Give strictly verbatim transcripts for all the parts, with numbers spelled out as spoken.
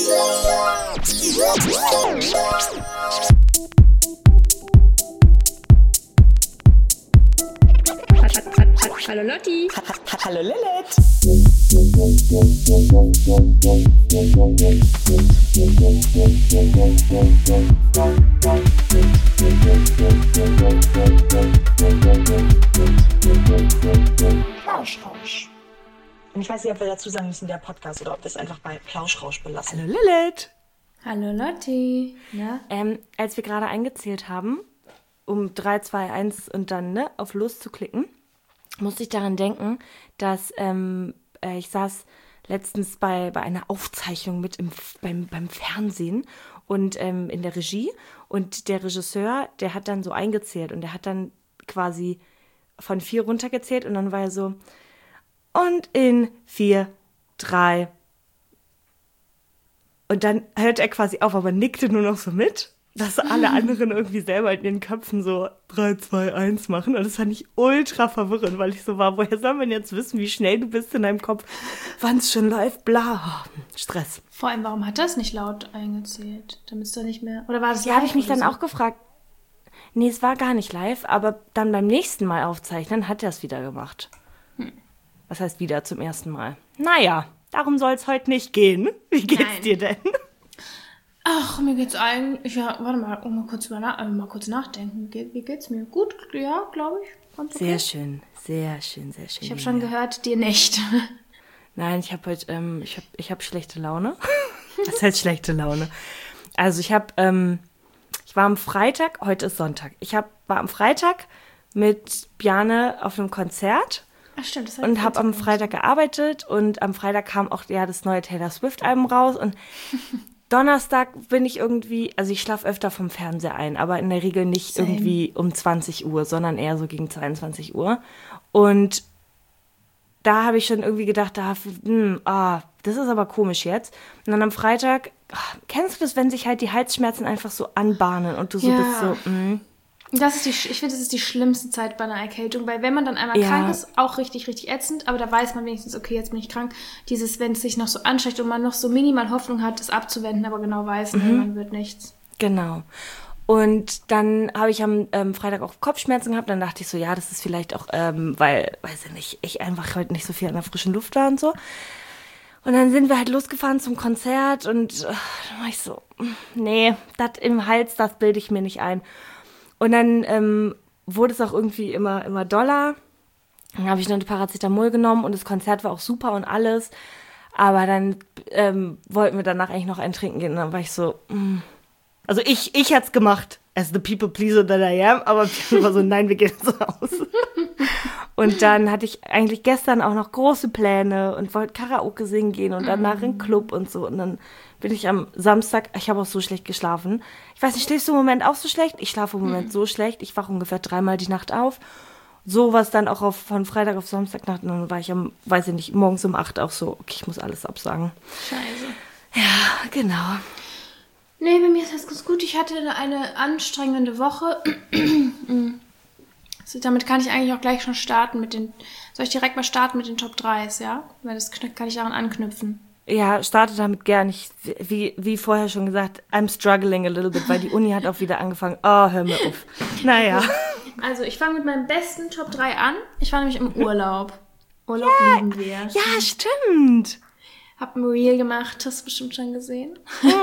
Hallo Lotti. Hallo Lilith. Plauschrausch. Und ich weiß nicht, ob wir dazu sagen müssen, der Podcast, oder ob wir es einfach bei Plauschrausch belassen. Hallo Lilith. Hallo Lotti. Na? Ähm, als wir gerade eingezählt haben, um drei, zwei, eins und dann ne, auf Los zu klicken, musste ich daran denken, dass ähm, äh, ich saß letztens bei, bei einer Aufzeichnung mit im, beim, beim Fernsehen und ähm, in der Regie. Und der Regisseur, der hat dann so eingezählt und der hat dann quasi von vier runtergezählt und dann war er so, und in vier, drei. Und dann hört er quasi auf, aber nickte nur noch so mit, dass alle anderen irgendwie selber in ihren Köpfen so drei, zwei, eins machen. Und das fand ich ultra verwirrend, weil ich so war, woher soll man jetzt wissen, wie schnell du bist in deinem Kopf? Wann es schon live? Bla. Stress. Vor allem, warum hat das nicht laut eingezählt? Damit es da nicht mehr... Oder war das Ja, habe ich mich dann so? auch gefragt. Nee, es war gar nicht live, aber dann beim nächsten Mal aufzeichnen hat er es wieder gemacht. Hm. Was heißt wieder zum ersten Mal? Naja, darum soll es heute nicht gehen. Wie geht's Nein. dir denn? Ach, mir geht's eigentlich... Ja, warte mal, um mal kurz, mal, äh, mal kurz nachdenken. Ge- Wie geht's mir? Gut, ja, glaube ich. Ganz okay. Sehr schön, sehr schön, sehr schön. Ich habe schon gehört, dir nicht. Nein, ich habe heute, ähm, ich habe ich hab schlechte Laune. Was heißt schlechte Laune? Also ich habe, ähm, ich war am Freitag, heute ist Sonntag, ich hab, war am Freitag mit Bjarne auf einem Konzert. Ach stimmt, das hat Und habe am Freitag gearbeitet und am Freitag kam auch ja das neue Taylor Swift-Album raus und Donnerstag bin ich irgendwie, also ich schlafe öfter vom Fernseher ein, aber in der Regel nicht Same. irgendwie um zwanzig Uhr, sondern eher so gegen zweiundzwanzig Uhr. Und da habe ich schon irgendwie gedacht, da, hm, ah, das ist aber komisch jetzt. Und dann am Freitag, ach, kennst du das, wenn sich halt die Halsschmerzen einfach so anbahnen und du so Ja. bist so, hm. Das ist die, ich finde, das ist die schlimmste Zeit bei einer Erkältung, weil wenn man dann einmal Ja. krank ist, auch richtig, richtig ätzend, aber da weiß man wenigstens, okay, jetzt bin ich krank. Dieses, wenn es sich noch so ansteigt und man noch so minimal Hoffnung hat, das abzuwenden, aber genau weiß, mhm. man wird nichts. Genau. Und dann habe ich am ähm, Freitag auch Kopfschmerzen gehabt. Dann dachte ich so, ja, das ist vielleicht auch, ähm, weil, weiß ich nicht, ich einfach heute nicht so viel an der frischen Luft war und so. Und dann sind wir halt losgefahren zum Konzert und äh, dann war ich so, nee, das im Hals, das bilde ich mir nicht ein. Und dann ähm, wurde es auch irgendwie immer, immer doller. Dann habe ich noch eine Paracetamol genommen und das Konzert war auch super und alles. Aber dann ähm, wollten wir danach eigentlich noch ein Trinken gehen. Und dann war ich so, mm. also ich, ich hätte es gemacht, as the people pleaser that I am. Aber ich war so, nein, wir gehen jetzt raus. Und dann hatte ich eigentlich gestern auch noch große Pläne und wollte Karaoke singen gehen und danach in den Club und so. Und dann bin ich am Samstag, ich habe auch so schlecht geschlafen. Ich weiß nicht, schläfst du im Moment auch so schlecht? Ich schlafe im Moment mhm. so schlecht. Ich wache ungefähr dreimal die Nacht auf. So was dann auch auf, von Freitag auf Samstagnacht. Und dann war ich am, weiß ich nicht, morgens um acht auch so, okay, ich muss alles absagen. Scheiße. Ja, genau. Nee, bei mir ist das ganz gut. Ich hatte eine anstrengende Woche. Also damit kann ich eigentlich auch gleich schon starten mit den... Soll ich direkt mal starten mit den Top dreis, ja? Weil das kann ich daran anknüpfen. Ja, starte damit gern. Ich, wie, wie vorher schon gesagt, I'm struggling a little bit, weil die Uni hat auch wieder angefangen. Oh, hör mir auf. Naja. Also, ich fange mit meinem besten Top drei an. Ich war nämlich im Urlaub. Urlaub ja, lieben wir. Ja, stimmt. Hab ein Reel gemacht, hast du bestimmt schon gesehen.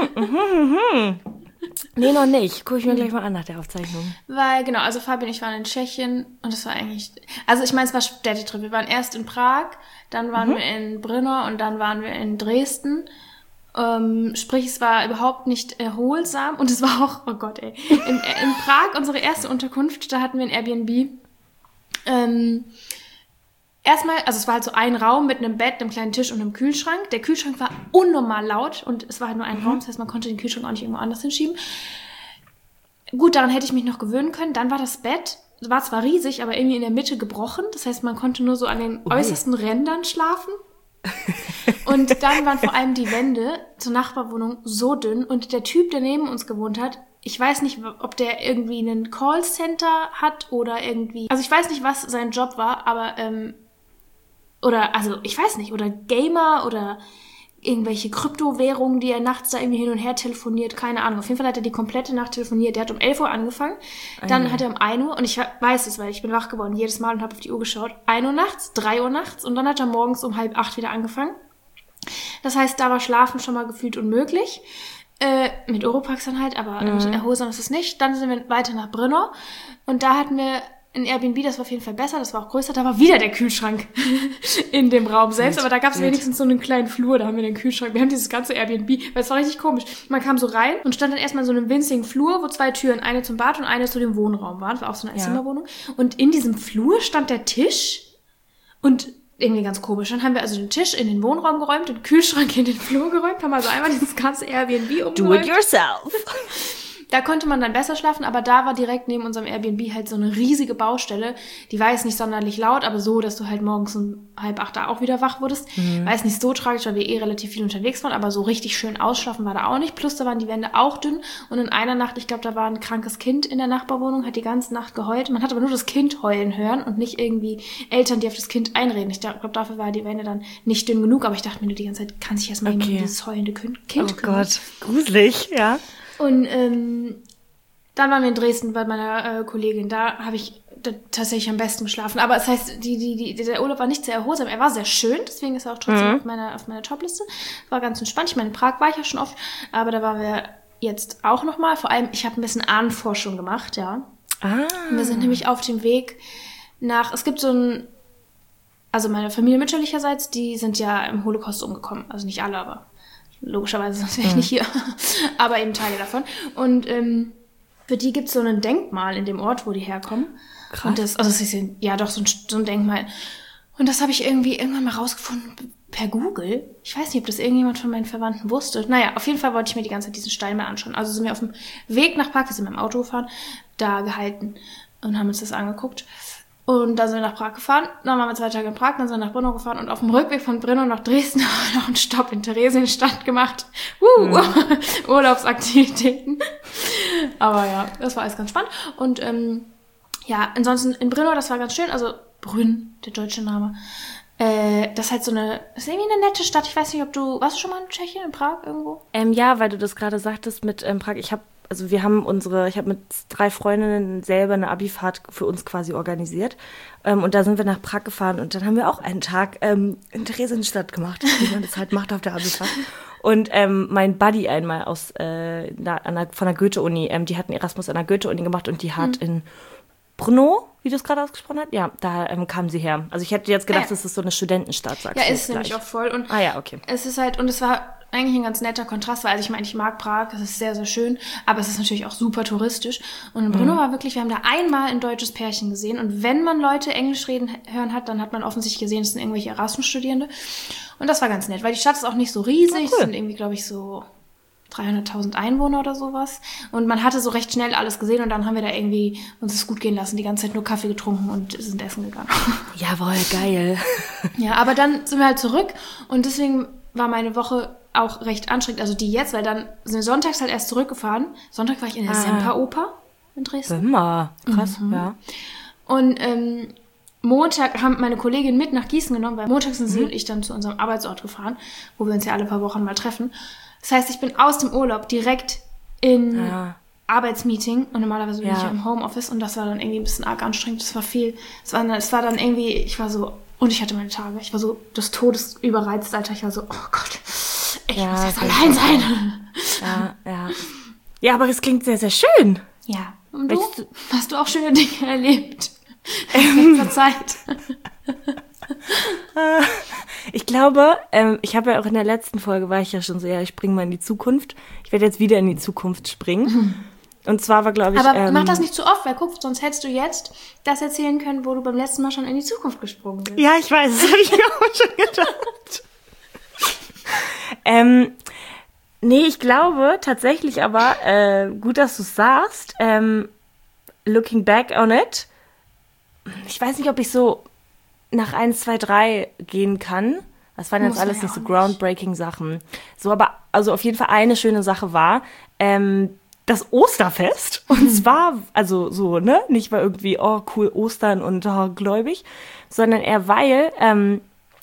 Nee, noch nicht. Guck ich mir gleich mal an nach der Aufzeichnung. Weil, genau, also Fabi und ich waren in Tschechien und es war eigentlich... Also ich meine, es war Städtetrip. Wir waren erst in Prag, dann waren mhm. wir in Brno und dann waren wir in Dresden. Ähm, sprich, es war überhaupt nicht erholsam und es war auch... Oh Gott, ey. In, in Prag, unsere erste Unterkunft, da hatten wir ein Airbnb. Ähm... Erstmal, also es war halt so ein Raum mit einem Bett, einem kleinen Tisch und einem Kühlschrank. Der Kühlschrank war unnormal laut und es war halt nur ein mhm. Raum, das heißt, man konnte den Kühlschrank auch nicht irgendwo anders hinschieben. Gut, daran hätte ich mich noch gewöhnen können. Dann war das Bett, war zwar riesig, aber irgendwie in der Mitte gebrochen. Das heißt, man konnte nur so an den Ui. äußersten Rändern schlafen. Und dann waren vor allem die Wände zur Nachbarwohnung so dünn und der Typ, der neben uns gewohnt hat, ich weiß nicht, ob der irgendwie einen Callcenter hat oder irgendwie... Also ich weiß nicht, was sein Job war, aber... Ähm, oder, also, ich weiß nicht, oder Gamer oder irgendwelche Kryptowährungen, die er nachts da irgendwie hin und her telefoniert, keine Ahnung. Auf jeden Fall hat er die komplette Nacht telefoniert. Der hat um elf Uhr angefangen, dann mhm. hat er um ein Uhr, und ich weiß es, weil ich bin wach geworden jedes Mal und habe auf die Uhr geschaut, ein Uhr nachts, drei Uhr nachts, und dann hat er morgens um halb acht wieder angefangen. Das heißt, da war Schlafen schon mal gefühlt unmöglich. Äh, mit Oropax dann halt, aber mhm. mit erholsam ist es nicht. Dann sind wir weiter nach Brno, und da hatten wir ein Airbnb, das war auf jeden Fall besser, das war auch größer, da war wieder der Kühlschrank in dem Raum selbst, aber da gab es wenigstens so einen kleinen Flur, da haben wir den Kühlschrank, wir haben dieses ganze Airbnb, weil es war richtig komisch. Man kam so rein und stand dann erstmal in so einem winzigen Flur, wo zwei Türen, eine zum Bad und eine zu dem Wohnraum waren, das war auch so eine Einzimmerwohnung, ja. Und in diesem Flur stand der Tisch und irgendwie ganz komisch. Dann haben wir also den Tisch in den Wohnraum geräumt, den Kühlschrank in den Flur geräumt, haben also einmal dieses ganze Airbnb umgeräumt. Do it yourself. Da konnte man dann besser schlafen, aber da war direkt neben unserem Airbnb halt so eine riesige Baustelle. Die war jetzt nicht sonderlich laut, aber so, dass du halt morgens um halb acht da auch wieder wach wurdest. Mhm. War jetzt nicht so tragisch, weil wir eh relativ viel unterwegs waren, aber so richtig schön ausschlafen war da auch nicht. Plus da waren die Wände auch dünn, und in einer Nacht, ich glaube, da war ein krankes Kind in der Nachbarwohnung, hat die ganze Nacht geheult. Man hat aber nur das Kind heulen hören und nicht irgendwie Eltern, die auf das Kind einreden. Ich glaube, dafür war die Wände dann nicht dünn genug, aber ich dachte mir nur die ganze Zeit, kann sich erstmal okay. jemand um dieses heulende Kind kümmern. Oh Gott, gruselig, ja. Und ähm, dann waren wir in Dresden bei meiner äh, Kollegin. Da habe ich da tatsächlich am besten geschlafen. Aber das heißt, die, die, die, der Urlaub war nicht sehr erholsam. Er war sehr schön, deswegen ist er auch trotzdem mhm. auf meiner, auf meiner Topliste. War ganz entspannt. Ich meine, in Prag war ich ja schon oft, aber da waren wir jetzt auch nochmal. Vor allem, ich habe ein bisschen Ahnenforschung gemacht, ja. Ah. Wir sind nämlich auf dem Weg nach, es gibt so ein, also meine Familie mütterlicherseits, die sind ja im Holocaust umgekommen. Also nicht alle, aber logischerweise sonst wäre ich mhm. nicht hier. Aber eben Teile davon. Und ähm, für die gibt es so ein Denkmal in dem Ort, wo die herkommen. Krass. Und das, also das ist ja doch so ein, so ein Denkmal. Und das habe ich irgendwie irgendwann mal rausgefunden per Google. Ich weiß nicht, ob das irgendjemand von meinen Verwandten wusste. Naja, auf jeden Fall wollte ich mir die ganze Zeit diesen Stein mal anschauen. Also sind wir auf dem Weg nach Prag, wir sind mit dem Auto gefahren, da gehalten und haben uns das angeguckt. Und dann sind wir nach Prag gefahren, dann waren wir zwei Tage in Prag, dann sind wir nach Brno gefahren, und auf dem Rückweg von Brno nach Dresden haben wir noch einen Stopp in Theresienstadt gemacht. Uh, mhm. Urlaubsaktivitäten. Aber ja, das war alles ganz spannend. Und ähm, ja, ansonsten in Brno, das war ganz schön, also Brünn, der deutsche Name. Äh, das ist halt so eine, das ist irgendwie eine nette Stadt. Ich weiß nicht, ob du, warst du schon mal in Tschechien, in Prag irgendwo? Ähm, ja, weil du das gerade sagtest mit ähm, Prag. Ich habe Also wir haben unsere, ich habe mit drei Freundinnen selber eine Abifahrt für uns quasi organisiert. Ähm, und da sind wir nach Prag gefahren, und dann haben wir auch einen Tag ähm, in Theresienstadt gemacht, wie man das halt macht auf der Abifahrt. Und ähm, mein Buddy einmal aus äh, na, an der, von der Goethe-Uni, ähm, die hatten Erasmus an der Goethe-Uni gemacht, und die hat mhm. in Brno, wie du es gerade ausgesprochen hast, ja, da ähm, kam sie her. Also ich hätte jetzt gedacht, ah, ja. das ist so eine Studentenstadt, sagst ja, du. Ja, ist nämlich auch voll. Und ah ja, okay. Es ist halt, und es war eigentlich ein ganz netter Kontrast, weil also ich meine, ich mag Prag, es ist sehr, sehr schön, aber es ist natürlich auch super touristisch. Und in Brno mhm. war wirklich, wir haben da einmal ein deutsches Pärchen gesehen, und wenn man Leute Englisch reden hören hat, dann hat man offensichtlich gesehen, es sind irgendwelche Erasmus-Studierende. Und das war ganz nett, weil die Stadt ist auch nicht so riesig, oh, cool. Es sind irgendwie, glaube ich, so dreihunderttausend Einwohner oder sowas. Und man hatte so recht schnell alles gesehen, und dann haben wir da irgendwie uns es gut gehen lassen, die ganze Zeit nur Kaffee getrunken und sind essen gegangen. Jawohl, geil. Ja, aber dann sind wir halt zurück, und deswegen war meine Woche auch recht anstrengend, also die jetzt, weil dann sind wir sonntags halt erst zurückgefahren. Sonntag war ich in der ah. Semperoper in Dresden. Immer. Krass, mhm. ja. Und ähm, Montag haben meine Kollegin mit nach Gießen genommen, weil montags sind sie mhm. und ich dann zu unserem Arbeitsort gefahren, wo wir uns ja alle paar Wochen mal treffen. Das heißt, ich bin aus dem Urlaub direkt in ja. Arbeitsmeeting, und normalerweise bin ja. ich ja im Homeoffice, und das war dann irgendwie ein bisschen arg anstrengend. Das war viel, es war, es war dann irgendwie, ich war so, und ich hatte meine Tage, ich war so des Todes überreizt, Alter. Ich war so, oh Gott, ich ja, muss jetzt allein sein. Ja, ja. Ja, aber es klingt sehr, sehr schön. Ja. Und du? du? Hast du auch schöne Dinge erlebt? In letzter Zeit. Ich glaube, ähm, ich habe ja auch in der letzten Folge, war ich ja schon so, ja, ich springe mal in die Zukunft. Ich werde jetzt wieder in die Zukunft springen. Mhm. Und zwar war, glaube ich... Aber ähm, mach das nicht zu oft, weil guck, sonst hättest du jetzt das erzählen können, wo du beim letzten Mal schon in die Zukunft gesprungen bist. Ja, ich weiß, das habe ich mir auch schon gedacht. ähm, nee, ich glaube tatsächlich aber, äh, gut, dass du es sagst, ähm, looking back on it, ich weiß nicht, ob ich so nach eins, zwei, drei gehen kann. Das waren jetzt Muss alles ja nicht so groundbreaking Sachen. So, aber also auf jeden Fall eine schöne Sache war, ähm, das Osterfest. Und mhm. zwar, also so, ne, nicht weil irgendwie, oh cool, Ostern und oh, gläubig, sondern eher weil ähm,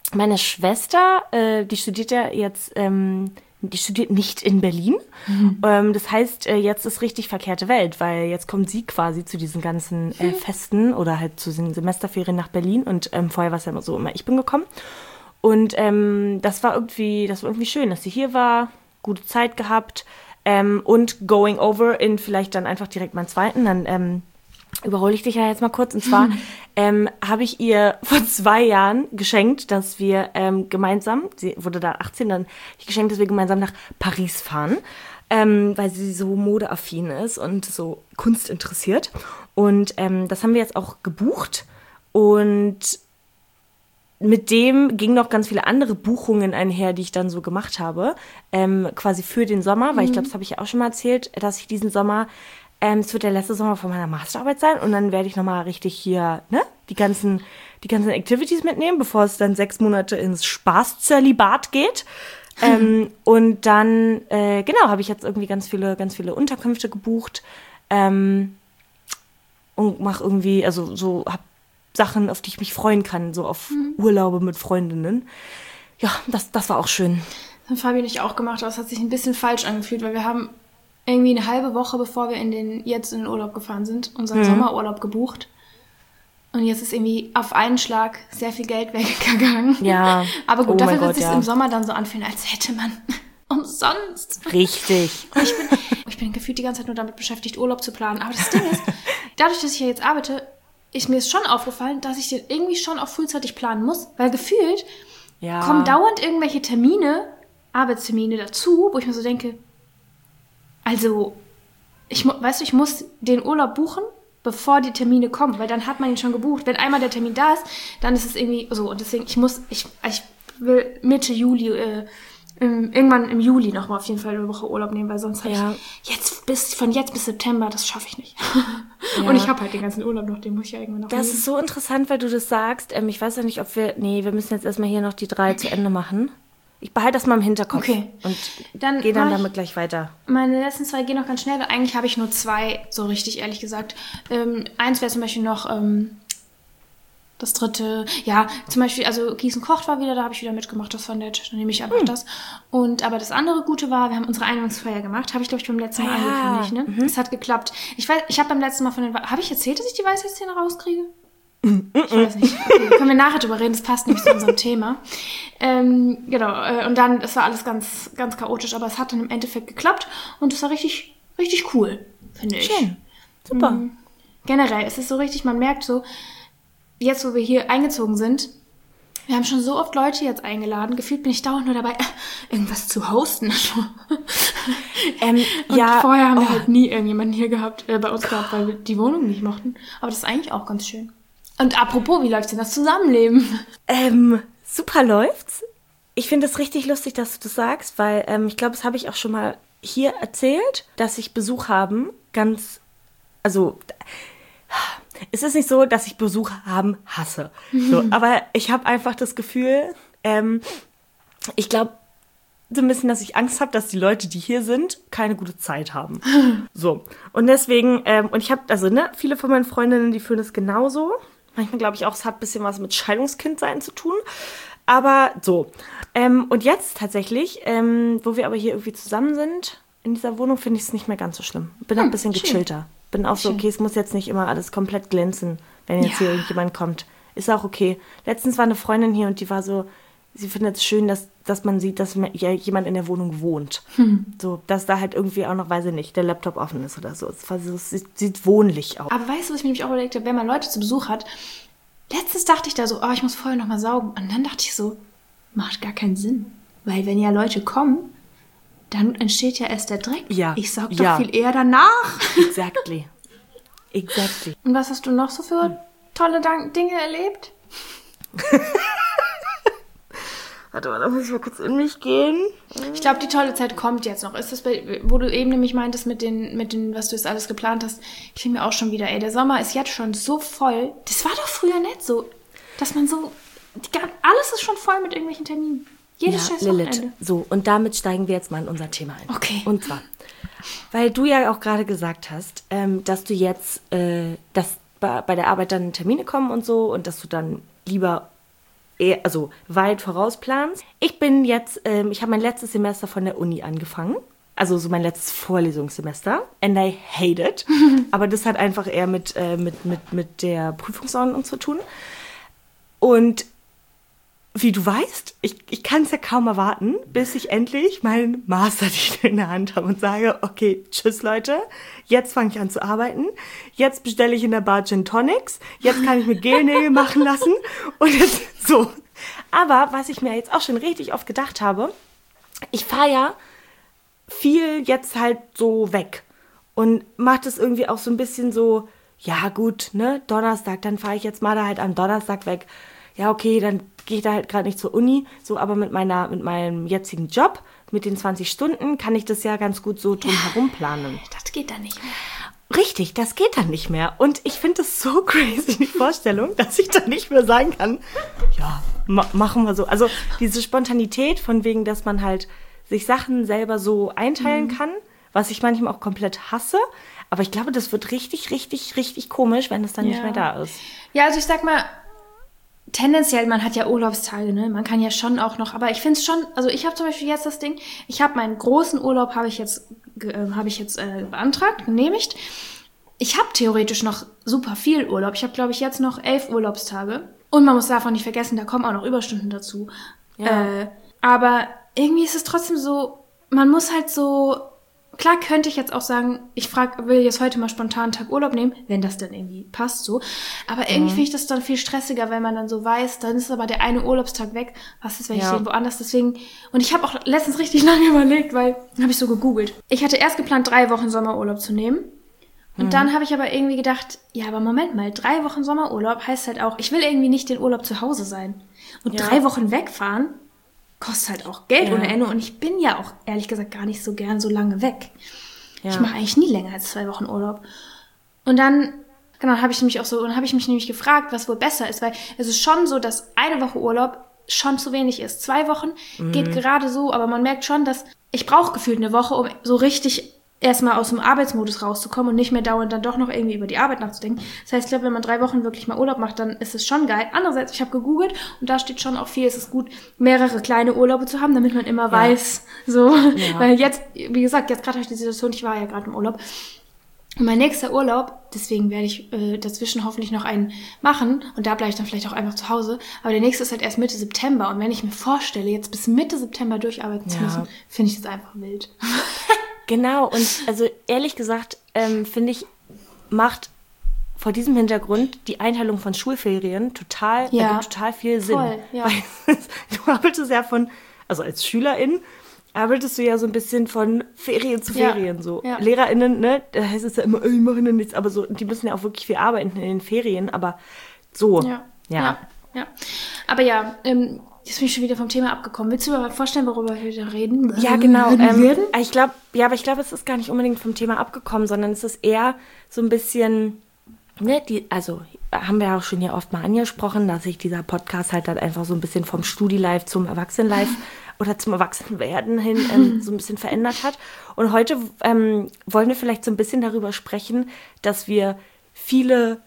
meine Schwester, äh, die studiert ja jetzt, ähm, die studiert nicht in Berlin. Mhm. Ähm, das heißt, äh, jetzt ist richtig verkehrte Welt, weil jetzt kommt sie quasi zu diesen ganzen äh, Festen oder halt zu den Semesterferien nach Berlin und ähm, vorher war es ja immer so, immer ich bin gekommen. Und ähm, das war irgendwie, das war irgendwie schön, dass sie hier war, gute Zeit gehabt ähm, und going over in vielleicht dann einfach direkt meinen zweiten, dann ähm, überhole ich dich ja jetzt mal kurz. Und zwar ähm, habe ich ihr vor zwei Jahren geschenkt, dass wir ähm, gemeinsam, sie wurde da achtzehn, dann habe ich geschenkt, dass wir gemeinsam nach Paris fahren, ähm, weil sie so modeaffin ist und so Kunst interessiert. Und ähm, das haben wir jetzt auch gebucht. Und mit dem gingen noch ganz viele andere Buchungen einher, die ich dann so gemacht habe, ähm, quasi für den Sommer, weil ich glaube, das habe ich ja auch schon mal erzählt, dass ich diesen Sommer Ähm, es wird der letzte Sommer von meiner Masterarbeit sein und dann werde ich nochmal richtig hier, ne, die ganzen, die ganzen Activities mitnehmen, bevor es dann sechs Monate ins Spaßzölibat geht. Hm. Ähm, und dann, äh, genau, habe ich jetzt irgendwie ganz viele, ganz viele Unterkünfte gebucht ähm, und mache irgendwie, also so, hab Sachen, auf die ich mich freuen kann, so auf mhm. Urlaube mit Freundinnen. Ja, das, das war auch schön. Das haben Fabi und ich auch gemacht, aber es hat sich ein bisschen falsch angefühlt, weil wir haben irgendwie eine halbe Woche, bevor wir in den jetzt in den Urlaub gefahren sind, unseren mhm. Sommerurlaub gebucht. Und jetzt ist irgendwie auf einen Schlag sehr viel Geld weggegangen. Ja. Aber gut, oh dafür wird es sich ja. im Sommer dann so anfühlen, als hätte man umsonst. Richtig. Und ich bin, ich bin gefühlt die ganze Zeit nur damit beschäftigt, Urlaub zu planen. Aber das Ding ist, dadurch, dass ich ja jetzt arbeite, ist mir es schon aufgefallen, dass ich den irgendwie schon auch frühzeitig planen muss. Weil gefühlt ja. kommen dauernd irgendwelche Termine, Arbeitstermine dazu, wo ich mir so denke, also, ich, weißt du, ich muss den Urlaub buchen, bevor die Termine kommen, weil dann hat man ihn schon gebucht. Wenn einmal der Termin da ist, dann ist es irgendwie so. Und deswegen, ich muss, ich, ich will Mitte Juli, äh, im, irgendwann im Juli nochmal auf jeden Fall eine Woche Urlaub nehmen, weil sonst habe ja. ich jetzt bis, von jetzt bis September, das schaffe ich nicht. Ja. Und ich habe halt den ganzen Urlaub noch, den muss ich ja irgendwann noch Das nehmen. ist so interessant, weil du das sagst. Ähm, ich weiß ja nicht, ob wir, nee, wir müssen jetzt erstmal hier noch die drei zu Ende machen. Ich behalte das mal im Hinterkopf okay. und dann gehe dann damit gleich weiter. Meine letzten zwei gehen noch ganz schnell, weil eigentlich habe ich nur zwei, so richtig ehrlich gesagt. Ähm, eins wäre zum Beispiel noch ähm, das dritte, ja, zum Beispiel, also Gießen kocht war wieder, da habe ich wieder mitgemacht, das war nett, dann nehme ich einfach hm. das. Und aber das andere Gute war, wir haben unsere Einweihungsfeier gemacht, habe ich glaube ich beim letzten Mal ah, angekündigt, ne? Mhm. Es hat geklappt. Ich weiß, ich habe beim letzten Mal von den, habe ich erzählt, dass ich die Weisheitszähne rauskriege? Ich weiß nicht. Okay, können wir nachher drüber reden, das passt nämlich zu unserem Thema. Ähm, genau, äh, und dann, es war alles ganz, ganz chaotisch, aber es hat dann im Endeffekt geklappt und es war richtig, richtig cool, finde ich. Schön, super. Mhm. Generell, es ist so richtig, man merkt so, jetzt wo wir hier eingezogen sind, wir haben schon so oft Leute jetzt eingeladen, gefühlt bin ich dauernd nur dabei, irgendwas zu hosten. ähm, und ja, vorher haben oh. wir halt nie irgendjemanden hier gehabt, äh, bei uns gehabt, weil wir die Wohnung nicht mochten. Aber das ist eigentlich auch ganz schön. Und apropos, wie läuft denn das Zusammenleben? Ähm, super läuft's. Ich finde es richtig lustig, dass du das sagst, weil ähm, ich glaube, das habe ich auch schon mal hier erzählt, dass ich Besuch haben ganz, also es ist nicht so, dass ich Besuch haben hasse. So, aber ich habe einfach das Gefühl, ähm, ich glaube so ein bisschen, dass ich Angst habe, dass die Leute, die hier sind, keine gute Zeit haben. So. Und deswegen, ähm, und ich habe, also ne, viele von meinen Freundinnen, die fühlen es genauso. Manchmal glaube ich auch, es hat ein bisschen was mit Scheidungskindsein zu tun. Aber so. Ähm, und jetzt tatsächlich, ähm, wo wir aber hier irgendwie zusammen sind, in dieser Wohnung, finde ich es nicht mehr ganz so schlimm. Bin hm, auch ein bisschen gechillter. Bin auch so, okay, es muss jetzt nicht immer alles komplett glänzen, wenn jetzt ja. hier irgendjemand kommt. Ist auch okay. Letztens war eine Freundin hier und die war so, sie findet es schön, dass, dass man sieht, dass ja jemand in der Wohnung wohnt. Hm. So, dass da halt irgendwie auch noch, weiß ich nicht, der Laptop offen ist oder so. Es, so, es sieht, sieht wohnlich aus. Aber weißt du, was ich mir nämlich auch überlegt habe, wenn man Leute zu Besuch hat, letztens dachte ich da so, oh, ich muss vorher noch mal saugen. Und dann dachte ich so, macht gar keinen Sinn. Weil wenn ja Leute kommen, dann entsteht ja erst der Dreck. Ja. Ich saug doch ja. viel eher danach. Exactly. Exactly. Und was hast du noch so für hm. tolle Dinge erlebt? Warte mal, da muss ich mal kurz in mich gehen. Ich glaube, die tolle Zeit kommt jetzt noch. Ist das, bei, wo du eben nämlich meintest mit den, mit den, was du jetzt alles geplant hast, klingt mir auch schon wieder, ey, der Sommer ist jetzt schon so voll. Das war doch früher nicht so, dass man so, die, alles ist schon voll mit irgendwelchen Terminen. Jedes ja, scheiß Lilith, Wochenende. So, und damit steigen wir jetzt mal in unser Thema ein. Okay. Und zwar, weil du ja auch gerade gesagt hast, ähm, dass du jetzt, äh, dass bei, bei der Arbeit dann Termine kommen und so und dass du dann lieber eher, also weit vorausplanst. Ich bin jetzt, ähm, ich habe mein letztes Semester von der Uni angefangen. Also so mein letztes Vorlesungssemester. And I hate it. Aber das hat einfach eher mit, äh, mit, mit, mit der Prüfungsordnung zu tun. Und wie du weißt, ich, ich kann es ja kaum erwarten, bis ich endlich meinen Mastertitel in der Hand habe und sage, okay, tschüss Leute, jetzt fange ich an zu arbeiten, jetzt bestelle ich in der Bar Gin Tonics, jetzt kann ich mir Gelnägel machen lassen und jetzt so. Aber was ich mir jetzt auch schon richtig oft gedacht habe, ich fahre ja viel jetzt halt so weg und mache das irgendwie auch so ein bisschen so, ja gut, ne, Donnerstag, dann fahre ich jetzt mal da halt am Donnerstag weg. Ja, okay, dann gehe ich da halt gerade nicht zur Uni, so, aber mit meiner, mit meinem jetzigen Job, mit den zwanzig Stunden, kann ich das ja ganz gut so drumherum planen. Das geht dann nicht mehr. Richtig, das geht dann nicht mehr. Und ich finde das so crazy, die Vorstellung, dass ich dann nicht mehr sagen kann, ja, ma- machen wir so. Also diese Spontanität von wegen, dass man halt sich Sachen selber so einteilen mhm. kann, was ich manchmal auch komplett hasse. Aber ich glaube, das wird richtig, richtig, richtig komisch, wenn es dann ja. nicht mehr da ist. Ja, also ich sag mal, tendenziell, man hat ja Urlaubstage, ne? Man kann ja schon auch noch, aber ich finde es schon, also ich habe zum Beispiel jetzt das Ding, ich habe meinen großen Urlaub, habe ich jetzt, äh, habe ich jetzt äh, beantragt, genehmigt. Ich habe theoretisch noch super viel Urlaub. Ich habe, glaube ich, jetzt noch elf Urlaubstage. Und man muss davon nicht vergessen, da kommen auch noch Überstunden dazu. Ja. Äh, aber irgendwie ist es trotzdem so, man muss halt so, klar könnte ich jetzt auch sagen, ich frag, will jetzt heute mal spontan einen Tag Urlaub nehmen, wenn das dann irgendwie passt so. Aber irgendwie Mhm. finde ich das dann viel stressiger, wenn man dann so weiß, dann ist aber der eine Urlaubstag weg. Was ist, wenn ich Ja. den woanders? Deswegen, und ich habe auch letztens richtig lange überlegt, weil, habe ich so gegoogelt. Ich hatte erst geplant, drei Wochen Sommerurlaub zu nehmen. Und Mhm. dann habe ich aber irgendwie gedacht, ja, aber Moment mal, drei Wochen Sommerurlaub heißt halt auch, ich will irgendwie nicht den Urlaub zu Hause sein. Und Ja. drei Wochen wegfahren kostet halt auch Geld Ja. ohne Ende. Und ich bin ja auch, ehrlich gesagt, gar nicht so gern so lange weg. Ja. Ich mache eigentlich nie länger als zwei Wochen Urlaub. Und dann, genau, habe ich nämlich auch so, und habe ich mich nämlich gefragt, was wohl besser ist, weil es ist schon so, dass eine Woche Urlaub schon zu wenig ist. Zwei Wochen geht gerade so, aber man merkt schon, dass ich brauche gefühlt eine Woche, um so richtig erstmal aus dem Arbeitsmodus rauszukommen und nicht mehr dauernd dann doch noch irgendwie über die Arbeit nachzudenken. Das heißt, ich glaube, wenn man drei Wochen wirklich mal Urlaub macht, dann ist es schon geil. Andererseits, ich habe gegoogelt und da steht schon auch viel, es ist gut, mehrere kleine Urlaube zu haben, damit man immer weiß, so, Ja. weil jetzt, wie gesagt, jetzt gerade habe ich die Situation, ich war ja gerade im Urlaub. Und mein nächster Urlaub, deswegen werde ich äh, dazwischen hoffentlich noch einen machen und da bleibe ich dann vielleicht auch einfach zu Hause. Aber der nächste ist halt erst Mitte September und wenn ich mir vorstelle, jetzt bis Mitte September durcharbeiten zu Ja. müssen, finde ich das einfach wild. Genau, und also ehrlich gesagt, ähm, finde ich, macht vor diesem Hintergrund die Einteilung von Schulferien total, Ja. ergibt total viel Sinn. Voll, ja. Weil du arbeitest ja von, also als Schülerin, arbeitest du ja so ein bisschen von Ferien zu Ja, Ferien. So ja. LehrerInnen, ne, da heißt es ja immer, äh, ich mache nur nichts, aber so, die müssen ja auch wirklich viel arbeiten in den Ferien, aber so. Ja. Ja. Ja. ja. Aber ja, ähm, jetzt bin ich schon wieder vom Thema abgekommen. Willst du mir mal vorstellen, worüber wir wieder reden? Ja, genau. Reden Ähm, werden? ich glaube, ja, aber ich glaube, es ist gar nicht unbedingt vom Thema abgekommen, sondern es ist eher so ein bisschen, ne, die, also haben wir ja auch schon hier oft mal angesprochen, dass sich dieser Podcast halt dann einfach so ein bisschen vom Studi-Life zum Erwachsenen-Life oder zum Erwachsenwerden hin ähm, so ein bisschen verändert hat. Und heute ähm, wollen wir vielleicht so ein bisschen darüber sprechen, dass wir viele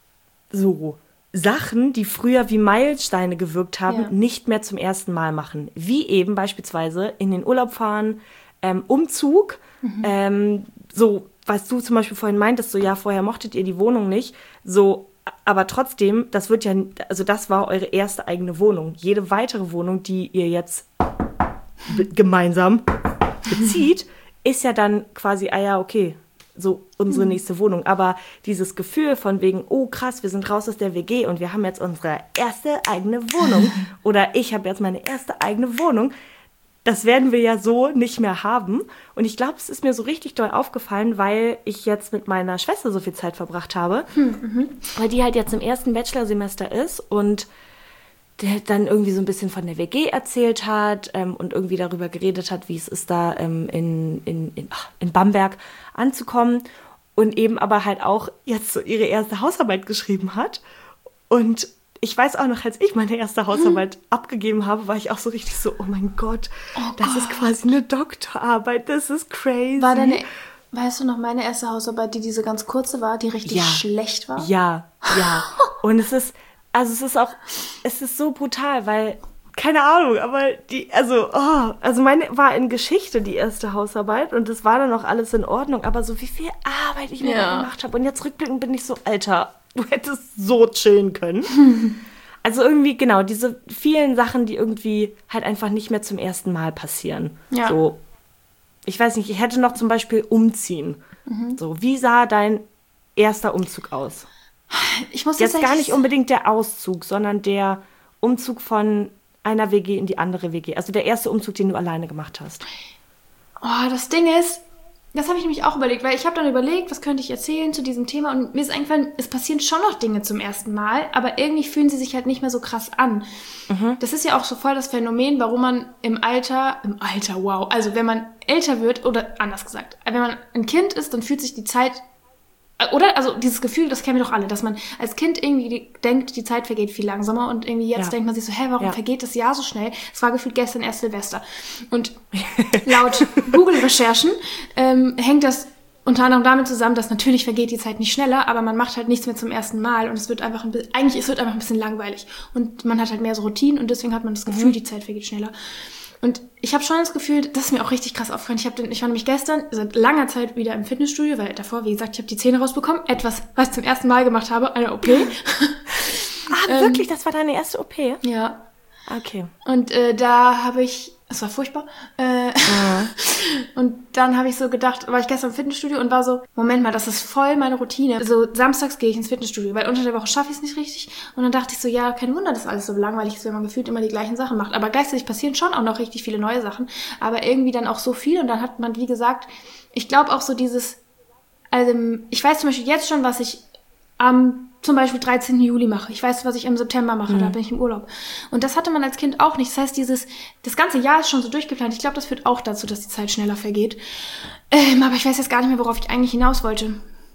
so Sachen, die früher wie Meilensteine gewirkt haben, Ja. nicht mehr zum ersten Mal machen. Wie eben beispielsweise in den Urlaub fahren, ähm, Umzug, ähm, so, was du zum Beispiel vorhin meintest, so, ja, vorher mochtet ihr die Wohnung nicht, so, aber trotzdem, das wird ja, also das war eure erste eigene Wohnung. Jede weitere Wohnung, die ihr jetzt be- gemeinsam bezieht, ist ja dann quasi, ah ja, okay, so unsere nächste Wohnung. Aber dieses Gefühl von wegen, oh krass, wir sind raus aus der W G und wir haben jetzt unsere erste eigene Wohnung oder ich habe jetzt meine erste eigene Wohnung, das werden wir ja so nicht mehr haben. Und ich glaube, es ist mir so richtig doll aufgefallen, weil ich jetzt mit meiner Schwester so viel Zeit verbracht habe, weil die halt jetzt im ersten Bachelorsemester ist und der dann irgendwie so ein bisschen von der W G erzählt hat ähm, und irgendwie darüber geredet hat, wie es ist, da ähm, in, in, in, ach, in Bamberg anzukommen und eben aber halt auch jetzt so ihre erste Hausarbeit geschrieben hat. Und ich weiß auch noch, als ich meine erste Hausarbeit abgegeben habe, war ich auch so richtig so, oh mein Gott, das ist quasi eine Doktorarbeit, das ist crazy. War deine, weißt du noch, meine erste Hausarbeit, die diese ganz kurze war, die richtig Ja. schlecht war? Ja, ja. Und es ist, also es ist auch, es ist so brutal, weil, keine Ahnung, aber die, also, oh, also meine war in Geschichte die erste Hausarbeit und das war dann auch alles in Ordnung, aber so wie viel Arbeit ich mir Ja. da gemacht habe und jetzt rückblickend bin ich so, Alter, du hättest so chillen können. Also irgendwie, genau, diese vielen Sachen, die irgendwie halt einfach nicht mehr zum ersten Mal passieren. Ja. So, ich weiß nicht, ich hätte noch zum Beispiel umziehen. Mhm. So, wie sah dein erster Umzug aus? Ich muss Jetzt gar tatsächlich- nicht unbedingt der Auszug, sondern der Umzug von einer W G in die andere W G. Also der erste Umzug, den du alleine gemacht hast. Oh, das Ding ist, das habe ich nämlich auch überlegt, weil ich habe dann überlegt, was könnte ich erzählen zu diesem Thema und mir ist eingefallen, es passieren schon noch Dinge zum ersten Mal, aber irgendwie fühlen sie sich halt nicht mehr so krass an. Mhm. Das ist ja auch so voll das Phänomen, warum man im Alter, im Alter, wow, also wenn man älter wird oder anders gesagt, wenn man ein Kind ist, dann fühlt sich die Zeit, oder? Also dieses Gefühl, das kennen wir doch alle, dass man als Kind irgendwie die, denkt, die Zeit vergeht viel langsamer und irgendwie jetzt Ja. denkt man sich so, hä, warum Ja. vergeht das Jahr so schnell? Es war gefühlt gestern erst Silvester. Und laut Google-Recherchen ähm, hängt das unter anderem damit zusammen, dass natürlich vergeht die Zeit nicht schneller, aber man macht halt nichts mehr zum ersten Mal und es wird einfach ein bisschen, eigentlich es wird einfach ein bisschen langweilig und man hat halt mehr so Routinen und deswegen hat man das Gefühl, die Zeit vergeht schneller. Und ich habe schon das Gefühl, das ist mir auch richtig krass aufgefallen. Ich, hab den, ich war nämlich gestern seit langer Zeit wieder im Fitnessstudio, weil davor, wie gesagt, ich habe die Zähne rausbekommen. Etwas, was ich zum ersten Mal gemacht habe, eine O P. Ah, wirklich? Das war deine erste O P? Ja. Okay. Und äh, da habe ich, es war furchtbar, äh, und dann habe ich so gedacht, war ich gestern im Fitnessstudio und war so, Moment mal, das ist voll meine Routine. Also samstags gehe ich ins Fitnessstudio, weil unter der Woche schaffe ich es nicht richtig. Und dann dachte ich so, ja, kein Wunder, dass alles so langweilig ist, wenn man gefühlt immer die gleichen Sachen macht. Aber gleichzeitig passieren schon auch noch richtig viele neue Sachen, aber irgendwie dann auch so viel. Und dann hat man, wie gesagt, ich glaube auch so dieses, also ich weiß zum Beispiel jetzt schon, was ich am zum Beispiel dreizehnten Juli mache. Ich weiß, was ich im September mache, da bin ich im Urlaub. Und das hatte man als Kind auch nicht. Das heißt, dieses, das ganze Jahr ist schon so durchgeplant. Ich glaube, das führt auch dazu, dass die Zeit schneller vergeht. Ähm, aber ich weiß jetzt gar nicht mehr, worauf ich eigentlich hinaus wollte.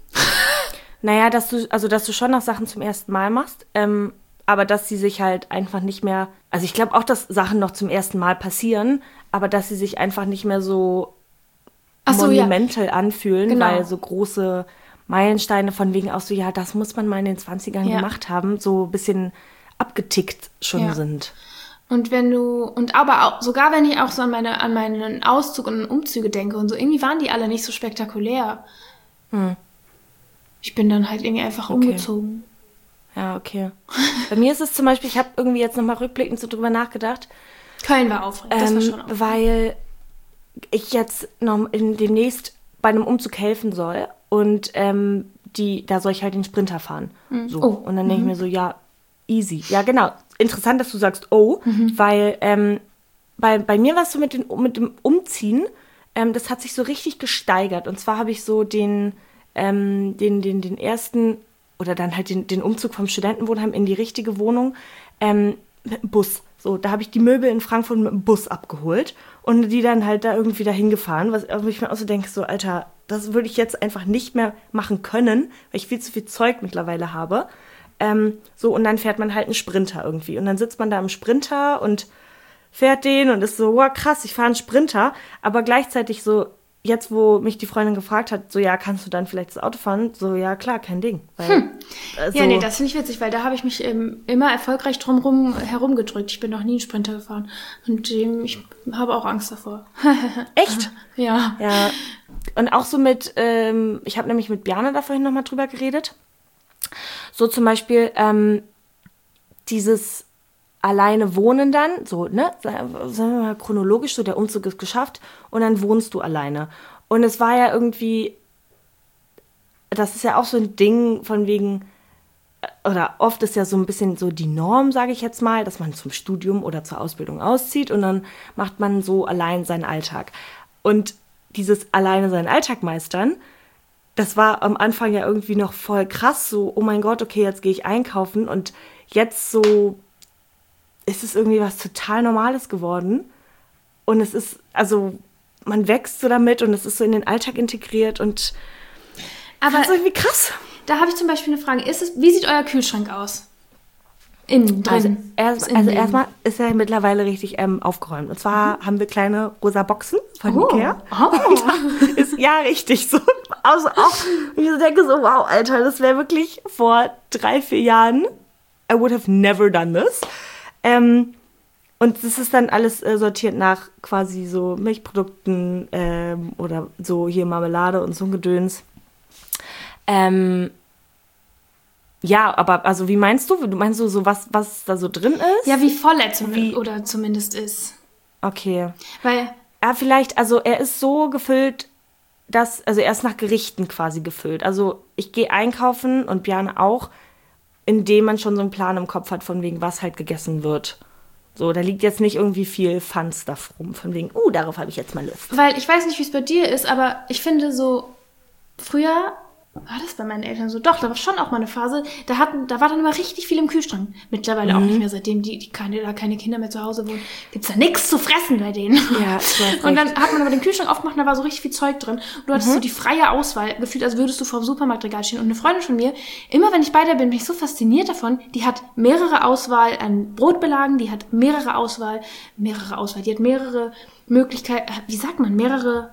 Naja, dass du, also dass du schon noch Sachen zum ersten Mal machst, ähm, aber dass sie sich halt einfach nicht mehr, also ich glaube auch, dass Sachen noch zum ersten Mal passieren, aber dass sie sich einfach nicht mehr so Ach so, ja. monumental anfühlen, Genau. weil so große Meilensteine von wegen auch so, ja, das muss man mal in den zwanzigern Ja. gemacht haben, so ein bisschen abgetickt schon Ja. sind. Und wenn du, und aber auch, sogar wenn ich auch so an meine, an meinen Auszug und Umzüge denke und so, irgendwie waren die alle nicht so spektakulär. Hm. Ich bin dann halt irgendwie einfach Okay. umgezogen. Ja, okay. Bei mir ist es zum Beispiel, ich habe irgendwie jetzt nochmal rückblickend so drüber nachgedacht, Köln war aufregend, das war ähm, schon aufregend. weil ich jetzt noch in, demnächst bei einem Umzug helfen soll und ähm, die, da soll ich halt den Sprinter fahren. So. Oh. Und dann denke ich mir so, ja, easy. Ja, genau. Interessant, dass du sagst, oh, weil ähm, bei, bei mir war es so mit, den, mit dem Umziehen, ähm, das hat sich so richtig gesteigert. Und zwar habe ich so den, ähm, den, den, den ersten, oder dann halt den, den Umzug vom Studentenwohnheim in die richtige Wohnung ähm, mit dem Bus. So, da habe ich die Möbel in Frankfurt mit dem Bus abgeholt und die dann halt da irgendwie dahin gefahren, was wo ich mir auch so denke, so, Alter, das würde ich jetzt einfach nicht mehr machen können, weil ich viel zu viel Zeug mittlerweile habe. Ähm, so, und dann fährt man halt einen Sprinter irgendwie. Und dann sitzt man da im Sprinter und fährt den und ist so, wow, krass, ich fahre einen Sprinter. Aber gleichzeitig so, jetzt, wo mich die Freundin gefragt hat, so, ja, kannst du dann vielleicht das Auto fahren? So, ja, klar, kein Ding. Weil, also, Ja, nee, das finde ich witzig, weil da habe ich mich ähm, immer erfolgreich drumherum herumgedrückt. Ich bin noch nie einen Sprinter gefahren. Und ähm, ich habe auch Angst davor. Echt? Ja. Ja. Und auch so mit, ähm, ich habe nämlich mit Bjarne da vorhin nochmal drüber geredet. So zum Beispiel ähm, dieses alleine wohnen dann, so, ne, sagen wir mal chronologisch, so der Umzug ist geschafft und dann wohnst du alleine. Und es war ja irgendwie, das ist ja auch so ein Ding von wegen, oder oft ist ja so ein bisschen so die Norm, sage ich jetzt mal, dass man zum Studium oder zur Ausbildung auszieht und dann macht man so allein seinen Alltag. Und dieses alleine seinen Alltag meistern, das war am Anfang ja irgendwie noch voll krass, so, oh mein Gott, okay, jetzt gehe ich einkaufen und jetzt so ist es irgendwie was total Normales geworden und es ist, also man wächst so damit und es ist so in den Alltag integriert und Aber das ist irgendwie krass. da habe ich zum Beispiel eine Frage. Ist es, wie sieht euer Kühlschrank aus? Innen drin. Also, erst, Innen also drin. erstmal ist er mittlerweile richtig ähm, aufgeräumt. Und zwar haben wir kleine rosa Boxen von Oh. Ikea. Oh. Ist ja richtig so. Also auch, ich so denke so, wow, Alter, das wäre wirklich vor drei, vier Jahren, I would have never done this. Ähm, und das ist dann alles äh, sortiert nach quasi so Milchprodukten ähm, oder so hier Marmelade und so ein Gedöns. Ähm, ja, aber also wie meinst du? Du meinst du so, was, was da so drin ist? Ja, wie voll er zum, Wie- oder zumindest ist. Okay. Weil, Ja, vielleicht, also er ist so gefüllt, dass, also er ist nach Gerichten quasi gefüllt. Also ich gehe einkaufen und Björn auch, indem man schon so einen Plan im Kopf hat, von wegen, was halt gegessen wird. So, da liegt jetzt nicht irgendwie viel Fun-Stuff rum, von wegen, uh, darauf habe ich jetzt mal Lust. weil ich weiß nicht, wie es bei dir ist, aber ich finde so, früher war das bei meinen Eltern so, doch, da war schon auch mal eine Phase, da hatten, da war dann immer richtig viel im Kühlschrank. Mittlerweile auch nicht mehr, seitdem die, die keine, da keine Kinder mehr zu Hause wohnen, gibt's da nichts zu fressen bei denen. Ja, du hast Und dann recht. hat man aber den Kühlschrank aufgemacht und da war so richtig viel Zeug drin. Und du hattest so die freie Auswahl, gefühlt, als würdest du vor dem Supermarktregal stehen. Und eine Freundin von mir, immer wenn ich bei der bin, bin ich so fasziniert davon, die hat mehrere Auswahl an Brotbelagen, die hat mehrere Auswahl, mehrere Auswahl, die hat mehrere Möglichkeiten, wie sagt man, mehrere,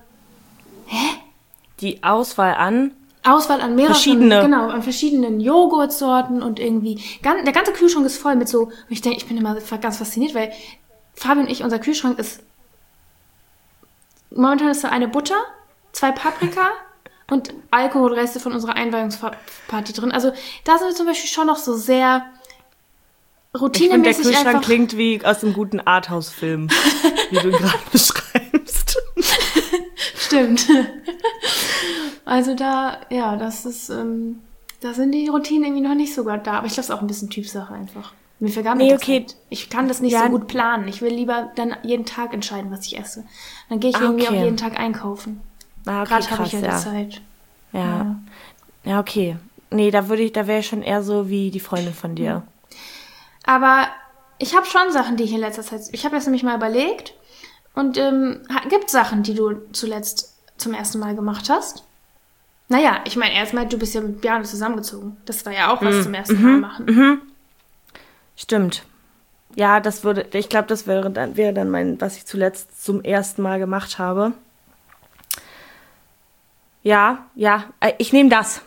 Die Auswahl an, Auswahl an mehreren, Verschiedene. genau, an verschiedenen Joghurtsorten und irgendwie, gan- der ganze Kühlschrank ist voll mit so, und ich denke, ich bin immer ganz fasziniert, weil Fabi und ich, unser Kühlschrank ist, momentan ist da eine Butter, zwei Paprika und Alkoholreste von unserer Einweihungsparty drin. Also da sind wir zum Beispiel schon noch so sehr ich finde, der routinemäßig Kühlschrank einfach. klingt wie aus einem guten Arthouse-Film, wie du gerade beschreibst. Stimmt. Also da, ja, das ist, ähm, da sind die Routinen irgendwie noch nicht so gut da. Aber ich glaube, es ist auch ein bisschen Typsache einfach. Mir vergangen Nee, das okay. halt. Ich kann das nicht Ja. so gut planen. Ich will lieber dann jeden Tag entscheiden, was ich esse. Dann gehe ich Ah, irgendwie okay. auch jeden Tag einkaufen. Ah, okay, Gerade habe ich krass, ja, ja. die Zeit. Ja. Ja, okay. Nee, da würde ich, da wäre ich schon eher so wie die Freundin von dir. Aber ich habe schon Sachen, die ich in letzter Zeit... Ich habe jetzt nämlich mal überlegt. Und ähm, gibt Sachen, die du zuletzt zum ersten Mal gemacht hast? Naja, ich meine, erstmal, du bist ja mit Bjarne zusammengezogen. Das war ja auch was zum ersten Mal machen. Stimmt. Ja, das würde, ich glaube, das wäre dann, wäre dann mein, was ich zuletzt zum ersten Mal gemacht habe. Ja, ja, äh, ich nehme das.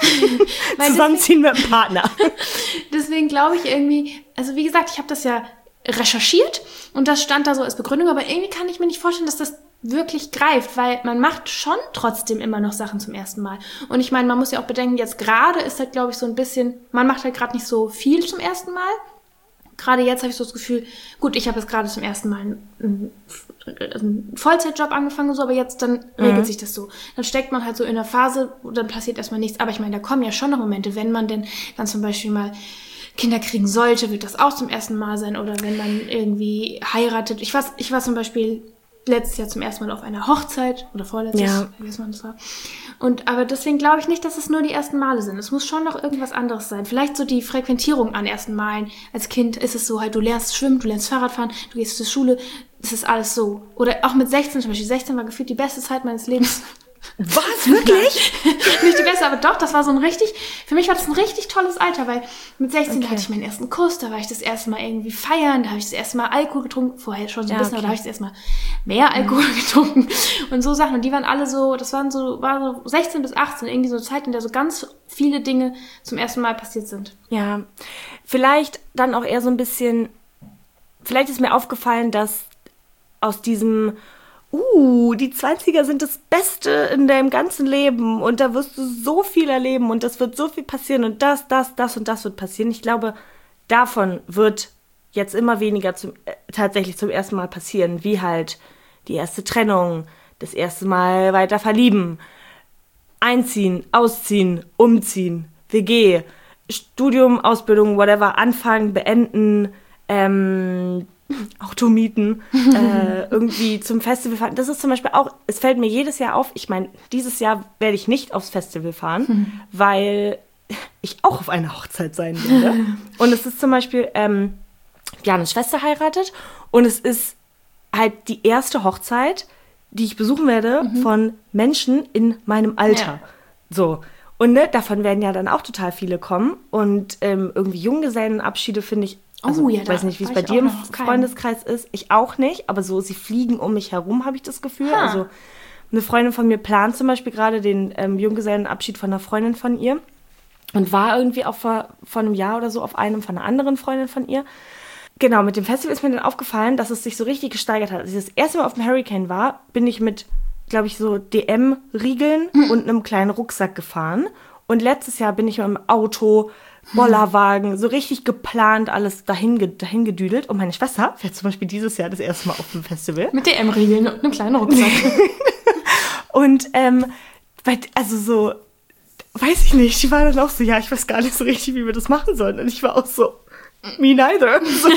Weil Zusammenziehen mit dem Partner. Deswegen glaube ich irgendwie, also wie gesagt, ich habe das ja recherchiert und das stand da so als Begründung, aber irgendwie kann ich mir nicht vorstellen, dass das wirklich greift, weil man macht schon trotzdem immer noch Sachen zum ersten Mal. Und ich meine, man muss ja auch bedenken, jetzt gerade ist halt, glaube ich, so ein bisschen, man macht halt gerade nicht so viel zum ersten Mal. Gerade jetzt habe ich so das Gefühl, gut, ich habe jetzt gerade zum ersten Mal einen, einen Vollzeitjob angefangen, so, aber jetzt dann regelt sich das so. Dann steckt man halt so in einer Phase, wo dann passiert erstmal nichts. Aber ich meine, da kommen ja schon noch Momente, wenn man denn dann zum Beispiel mal Kinder kriegen sollte, wird das auch zum ersten Mal sein. Oder wenn man irgendwie heiratet. Ich war, ich war zum Beispiel letztes Jahr zum ersten Mal auf einer Hochzeit oder vorletztes, Ja. vergessen wann das war. Und aber deswegen glaube ich nicht, dass es nur die ersten Male sind. Es muss schon noch irgendwas anderes sein. Vielleicht so die Frequentierung an ersten Malen. Als Kind ist es so halt, du lernst schwimmen, du lernst Fahrradfahren, du gehst zur Schule. Es ist alles so. Oder auch mit sechzehn zum Beispiel. sechzehn war gefühlt die beste Zeit meines Lebens. Was? Wirklich? Nicht die beste, aber doch, das war so ein richtig, für mich war das ein richtig tolles Alter, weil mit sechzehn, da hatte ich meinen ersten Kuss, da war ich das erste Mal irgendwie feiern, da habe ich das erste Mal Alkohol getrunken, vorher schon so ein Ja, bisschen, aber okay. da habe ich das erste Mal mehr Alkohol getrunken und so Sachen. Und die waren alle so, das waren so, war so sechzehn bis achtzehn, irgendwie so eine Zeit, in der so ganz viele Dinge zum ersten Mal passiert sind. Ja, vielleicht dann auch eher so ein bisschen, vielleicht ist mir aufgefallen, dass aus diesem, uh, die zwanziger sind das Beste in deinem ganzen Leben und da wirst du so viel erleben und das wird so viel passieren und das, das, das und das wird passieren. Ich glaube, davon wird jetzt immer weniger zum, äh, tatsächlich zum ersten Mal passieren, wie halt die erste Trennung, das erste Mal weiter verlieben, einziehen, ausziehen, umziehen, W G, Studium, Ausbildung, whatever, anfangen, beenden, ähm, Auto mieten, äh, irgendwie zum Festival fahren. Das ist zum Beispiel auch, es fällt mir jedes Jahr auf, ich meine, dieses Jahr werde ich nicht aufs Festival fahren, Mhm. weil ich auch auf einer Hochzeit sein werde. Und es ist zum Beispiel, ähm, Bjarnes Schwester heiratet und es ist halt die erste Hochzeit, die ich besuchen werde von Menschen in meinem Alter. Ja. So. Und ne, davon werden ja dann auch total viele kommen. Und ähm, irgendwie Junggesellenabschiede finde ich, also Oh ja, ich da weiß nicht, wie es war bei ich dir auch im noch auf keinem. Freundeskreis ist. Ich auch nicht, aber so, sie fliegen um mich herum, habe ich das Gefühl. Ha. Also eine Freundin von mir plant zum Beispiel gerade den ähm, Junggesellenabschied von einer Freundin von ihr. und war irgendwie auch vor, vor einem Jahr oder so auf einem von einer anderen Freundin von ihr. Genau, mit dem Festival ist mir dann aufgefallen, dass es sich so richtig gesteigert hat. Als ich das erste Mal auf dem Hurricane war, bin ich mit, glaube ich, so D M-Riegeln mhm. und einem kleinen Rucksack gefahren. Und letztes Jahr bin ich mit dem Auto, Bollerwagen, so richtig geplant, alles dahin, dahin gedüdelt. Und meine Schwester fährt zum Beispiel dieses Jahr das erste Mal auf dem Festival. Mit D M-Riegeln und einem kleinen Rucksack. Und, ähm, also so, weiß ich nicht, die war dann auch so, ja, ich weiß gar nicht so richtig, wie wir das machen sollen. Und ich war auch so, me neither. So.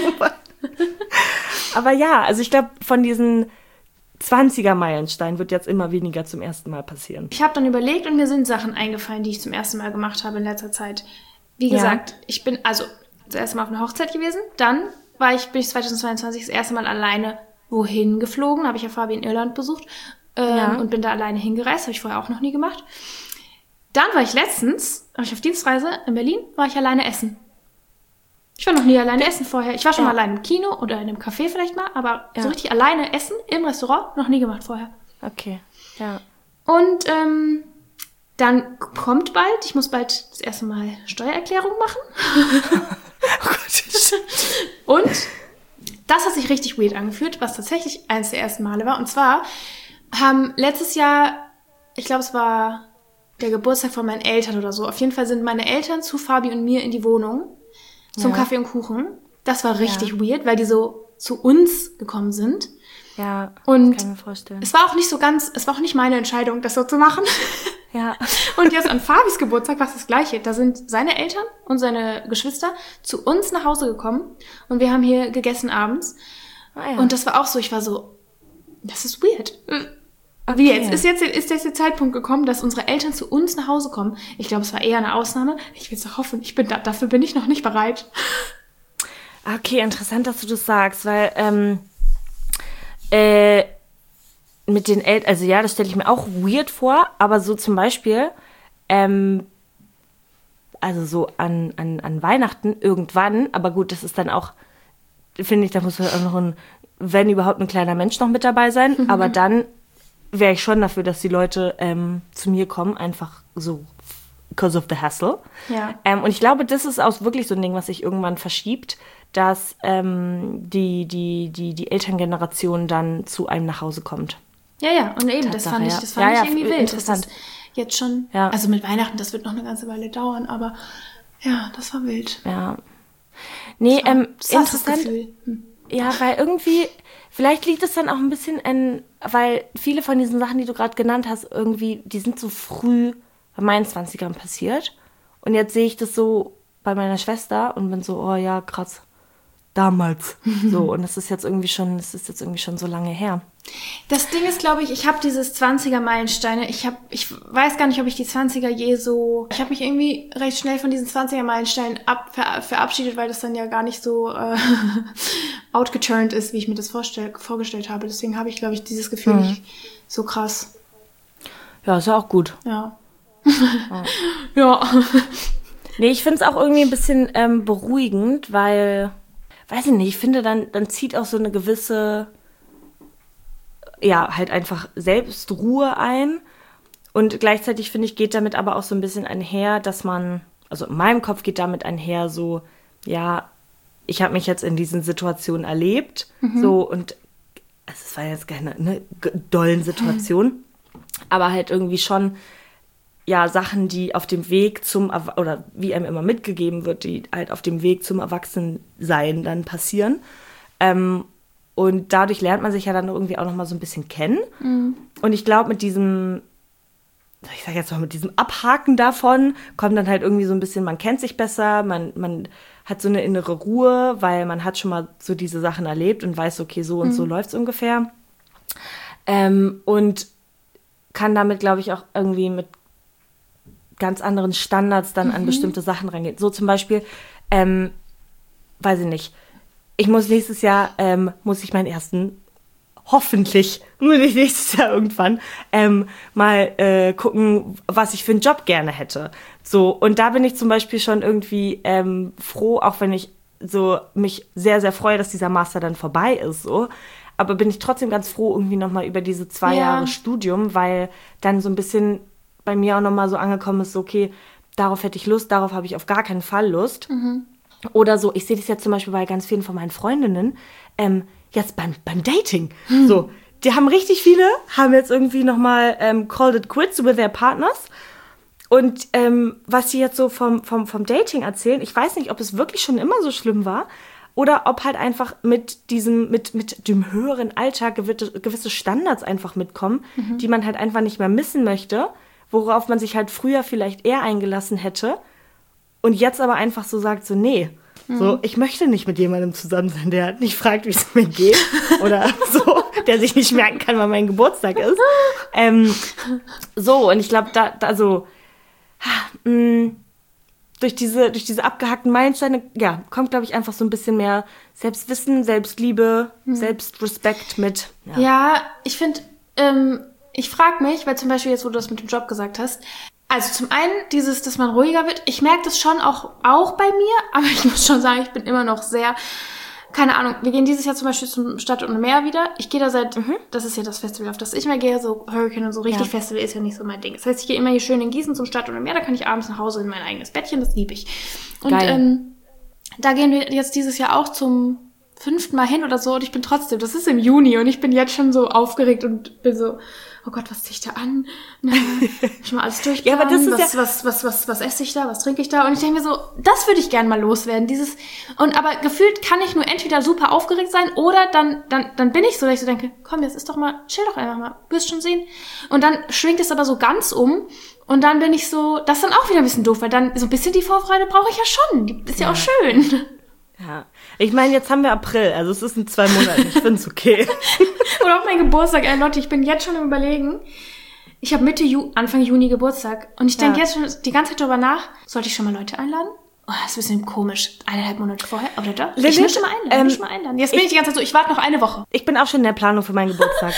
Aber ja, also ich glaube, von diesen zwanziger-Meilenstein wird jetzt immer weniger zum ersten Mal passieren. Ich habe dann überlegt und mir sind Sachen eingefallen, die ich zum ersten Mal gemacht habe in letzter Zeit. Wie gesagt, ja. ich bin also zuerst mal auf einer Hochzeit gewesen, dann war ich, bin ich zweitausendzweiundzwanzig das erste Mal alleine wohin geflogen, habe ich ja Fabi in Irland besucht ähm, ja. und bin da alleine hingereist, habe ich vorher auch noch nie gemacht. Dann war ich letztens, war ich auf Dienstreise in Berlin, war ich alleine essen. Ich war noch nie alleine essen vorher. Ich war schon ja. mal alleine im Kino oder in einem Café vielleicht mal, aber ja. so richtig alleine essen im Restaurant noch nie gemacht vorher. Okay, ja. Und ähm, dann kommt bald, ich muss bald das erste Mal Steuererklärung machen. Oh Gott. Und das hat sich richtig weird angefühlt, was tatsächlich eines der ersten Male war. Und zwar haben letztes Jahr, ich glaube es war der Geburtstag von meinen Eltern oder so, auf jeden Fall sind meine Eltern zu Fabi und mir in die Wohnung zum ja. Kaffee und Kuchen. Das war richtig ja. weird, weil die so zu uns gekommen sind. Ja, und das kann ich mir vorstellen. Es war auch nicht so ganz, es war auch nicht meine Entscheidung, das so zu machen. Ja. Und jetzt an Fabis Geburtstag war es das Gleiche. Da sind seine Eltern und seine Geschwister zu uns nach Hause gekommen und wir haben hier gegessen abends. Ah, ja. Und das war auch so, ich war so, das ist weird. Okay. Wie jetzt? Ist jetzt ist jetzt der Zeitpunkt gekommen, dass unsere Eltern zu uns nach Hause kommen? Ich glaube, es war eher eine Ausnahme. Ich will es doch hoffen. Ich bin da, dafür bin ich noch nicht bereit. Okay, interessant, dass du das sagst, weil ähm, äh, mit den Eltern, also ja, das stelle ich mir auch weird vor, aber so zum Beispiel, ähm, also so an, an, an Weihnachten irgendwann, aber gut, das ist dann auch, finde ich, da muss auch noch ein, wenn überhaupt ein kleiner Mensch noch mit dabei sein, mhm. aber dann wäre ich schon dafür, dass die Leute ähm, zu mir kommen, einfach so because of the hassle. Ja. Ähm, und ich glaube, das ist auch wirklich so ein Ding, was sich irgendwann verschiebt, dass ähm, die, die, die, die Elterngeneration dann zu einem nach Hause kommt. Ja, ja, und eben, Tatsache, das fand ich, das fand ja, ich ja, irgendwie wild. Interessant. Das ist jetzt schon, ja. Also mit Weihnachten, das wird noch eine ganze Weile dauern, aber ja, das war wild. Ja. Nee, war, ähm, das war interessant. Das Gefühl. Hm. Ja, weil irgendwie, vielleicht liegt es dann auch ein bisschen an, weil viele von diesen Sachen, die du gerade genannt hast, irgendwie, die sind so früh bei meinen zwanzigern passiert. Und jetzt sehe ich das so bei meiner Schwester und bin so, oh ja, krass. Damals. So, und das ist jetzt irgendwie schon, das ist jetzt irgendwie schon so lange her. Das Ding ist, glaube ich, ich habe dieses zwanziger-Meilensteine, ich habe, ich weiß gar nicht, ob ich die zwanziger je so, ich habe mich irgendwie recht schnell von diesen zwanziger-Meilensteinen ab, ver, verabschiedet, weil das dann ja gar nicht so äh, outgeturnt ist, wie ich mir das vorstell, vorgestellt habe. Deswegen habe ich, glaube ich, dieses Gefühl mhm. nicht so krass. Ja, ist ja auch gut. Ja. Ja. Ja. Nee, ich finde es auch irgendwie ein bisschen ähm, beruhigend, weil, weiß ich nicht, ich finde, dann, dann zieht auch so eine gewisse, ja, halt einfach Selbstruhe ein. Und gleichzeitig, finde ich, geht damit aber auch so ein bisschen einher, dass man, also in meinem Kopf geht damit einher so, ja, ich habe mich jetzt in diesen Situationen erlebt, mhm. so, und also es war jetzt keine ne, dollen Situation, mhm. aber halt irgendwie schon, ja, Sachen, die auf dem Weg zum, oder wie einem immer mitgegeben wird, die halt auf dem Weg zum Erwachsensein dann passieren. Ähm, und dadurch lernt man sich ja dann irgendwie auch noch mal so ein bisschen kennen. Mhm. Und ich glaube, mit diesem, ich sag jetzt mal, mit diesem Abhaken davon kommt dann halt irgendwie so ein bisschen, man kennt sich besser, man, man hat so eine innere Ruhe, weil man hat schon mal so diese Sachen erlebt und weiß, okay, so und mhm. so läuft's ungefähr. Ähm, und kann damit, glaube ich, auch irgendwie mit ganz anderen Standards dann mhm. an bestimmte Sachen rangehen. So zum Beispiel, ähm, weiß ich nicht, ich muss nächstes Jahr, ähm, muss ich meinen ersten, hoffentlich, nur nicht nächstes Jahr irgendwann, ähm, mal äh, gucken, was ich für einen Job gerne hätte. So, und da bin ich zum Beispiel schon irgendwie ähm, froh, auch wenn ich so mich sehr, sehr freue, dass dieser Master dann vorbei ist, so. Aber bin ich trotzdem ganz froh irgendwie nochmal über diese zwei ja. Jahre Studium, weil dann so ein bisschen bei mir auch nochmal so angekommen ist, so, okay, darauf hätte ich Lust, darauf habe ich auf gar keinen Fall Lust. Mhm. Oder so, ich sehe das jetzt zum Beispiel bei ganz vielen von meinen Freundinnen, ähm, jetzt beim, beim Dating. Mhm. So, die haben richtig viele, haben jetzt irgendwie nochmal ähm, called it quits with their partners. Und ähm, was sie jetzt so vom, vom, vom Dating erzählen, ich weiß nicht, ob es wirklich schon immer so schlimm war oder ob halt einfach mit diesem, mit, mit dem höheren Alter gewisse, gewisse Standards einfach mitkommen, mhm. die man halt einfach nicht mehr missen möchte, worauf man sich halt früher vielleicht eher eingelassen hätte und jetzt aber einfach so sagt, so nee, mhm. so ich möchte nicht mit jemandem zusammen sein, der nicht fragt, wie es mir geht oder so, der sich nicht merken kann, wann mein Geburtstag ist. Ähm, so, und ich glaube, da, da so mh, durch diese, durch diese abgehackten Meilensteine, ja, kommt, glaube ich, einfach so ein bisschen mehr Selbstwissen, Selbstliebe, mhm. Selbstrespekt mit. Ja, ja ich finde, ähm, ich frage mich, weil zum Beispiel jetzt, wo du das mit dem Job gesagt hast, also zum einen dieses, dass man ruhiger wird, ich merke das schon auch, auch bei mir, aber ich muss schon sagen, ich bin immer noch sehr, keine Ahnung, wir gehen dieses Jahr zum Beispiel zum Stadt und Meer wieder. Ich gehe da seit, mhm. das ist ja das Festival, auf das ich mehr gehe, so Hurricane und so, richtig ja. Festival ist ja nicht so mein Ding. Das heißt, ich gehe immer hier schön in Gießen zum Stadt und Meer, da kann ich abends nach Hause in mein eigenes Bettchen, das liebe ich. Und ähm, da gehen wir jetzt dieses Jahr auch zum fünften Mal hin oder so und ich bin trotzdem, das ist im Juni und ich bin jetzt schon so aufgeregt und bin so, oh Gott, was zieh ich da an? Na, ich mal alles durchplanen, ja, aber das ist was, ja was, was, was, was esse ich da, was trinke ich da? Und ich denke mir so, das würde ich gerne mal loswerden, dieses, und aber gefühlt kann ich nur entweder super aufgeregt sein oder dann, dann, dann bin ich so, dass ich so denke, komm, jetzt ist doch mal, chill doch einfach mal, wirst schon sehen. Und dann schwingt es aber so ganz um und dann bin ich so, das ist dann auch wieder ein bisschen doof, weil dann so ein bisschen die Vorfreude brauche ich ja schon, die ist ja, ja auch schön. Ja, ich meine, jetzt haben wir April, also es ist in zwei Monaten, ich finde es okay. Oder auf meinen Geburtstag, ey Leute, ich bin jetzt schon im Überlegen, ich habe Mitte Ju- Anfang Juni Geburtstag und ich denke ja. jetzt schon die ganze Zeit darüber nach, sollte ich schon mal Leute einladen? Oh, das ist ein bisschen komisch, eineinhalb Monate vorher, oder doch? Lilith, ich möchte mal einladen, ähm, ich möchte mal einladen. Jetzt bin ich, ich die ganze Zeit so, ich warte noch eine Woche. Ich bin auch schon in der Planung für meinen Geburtstag.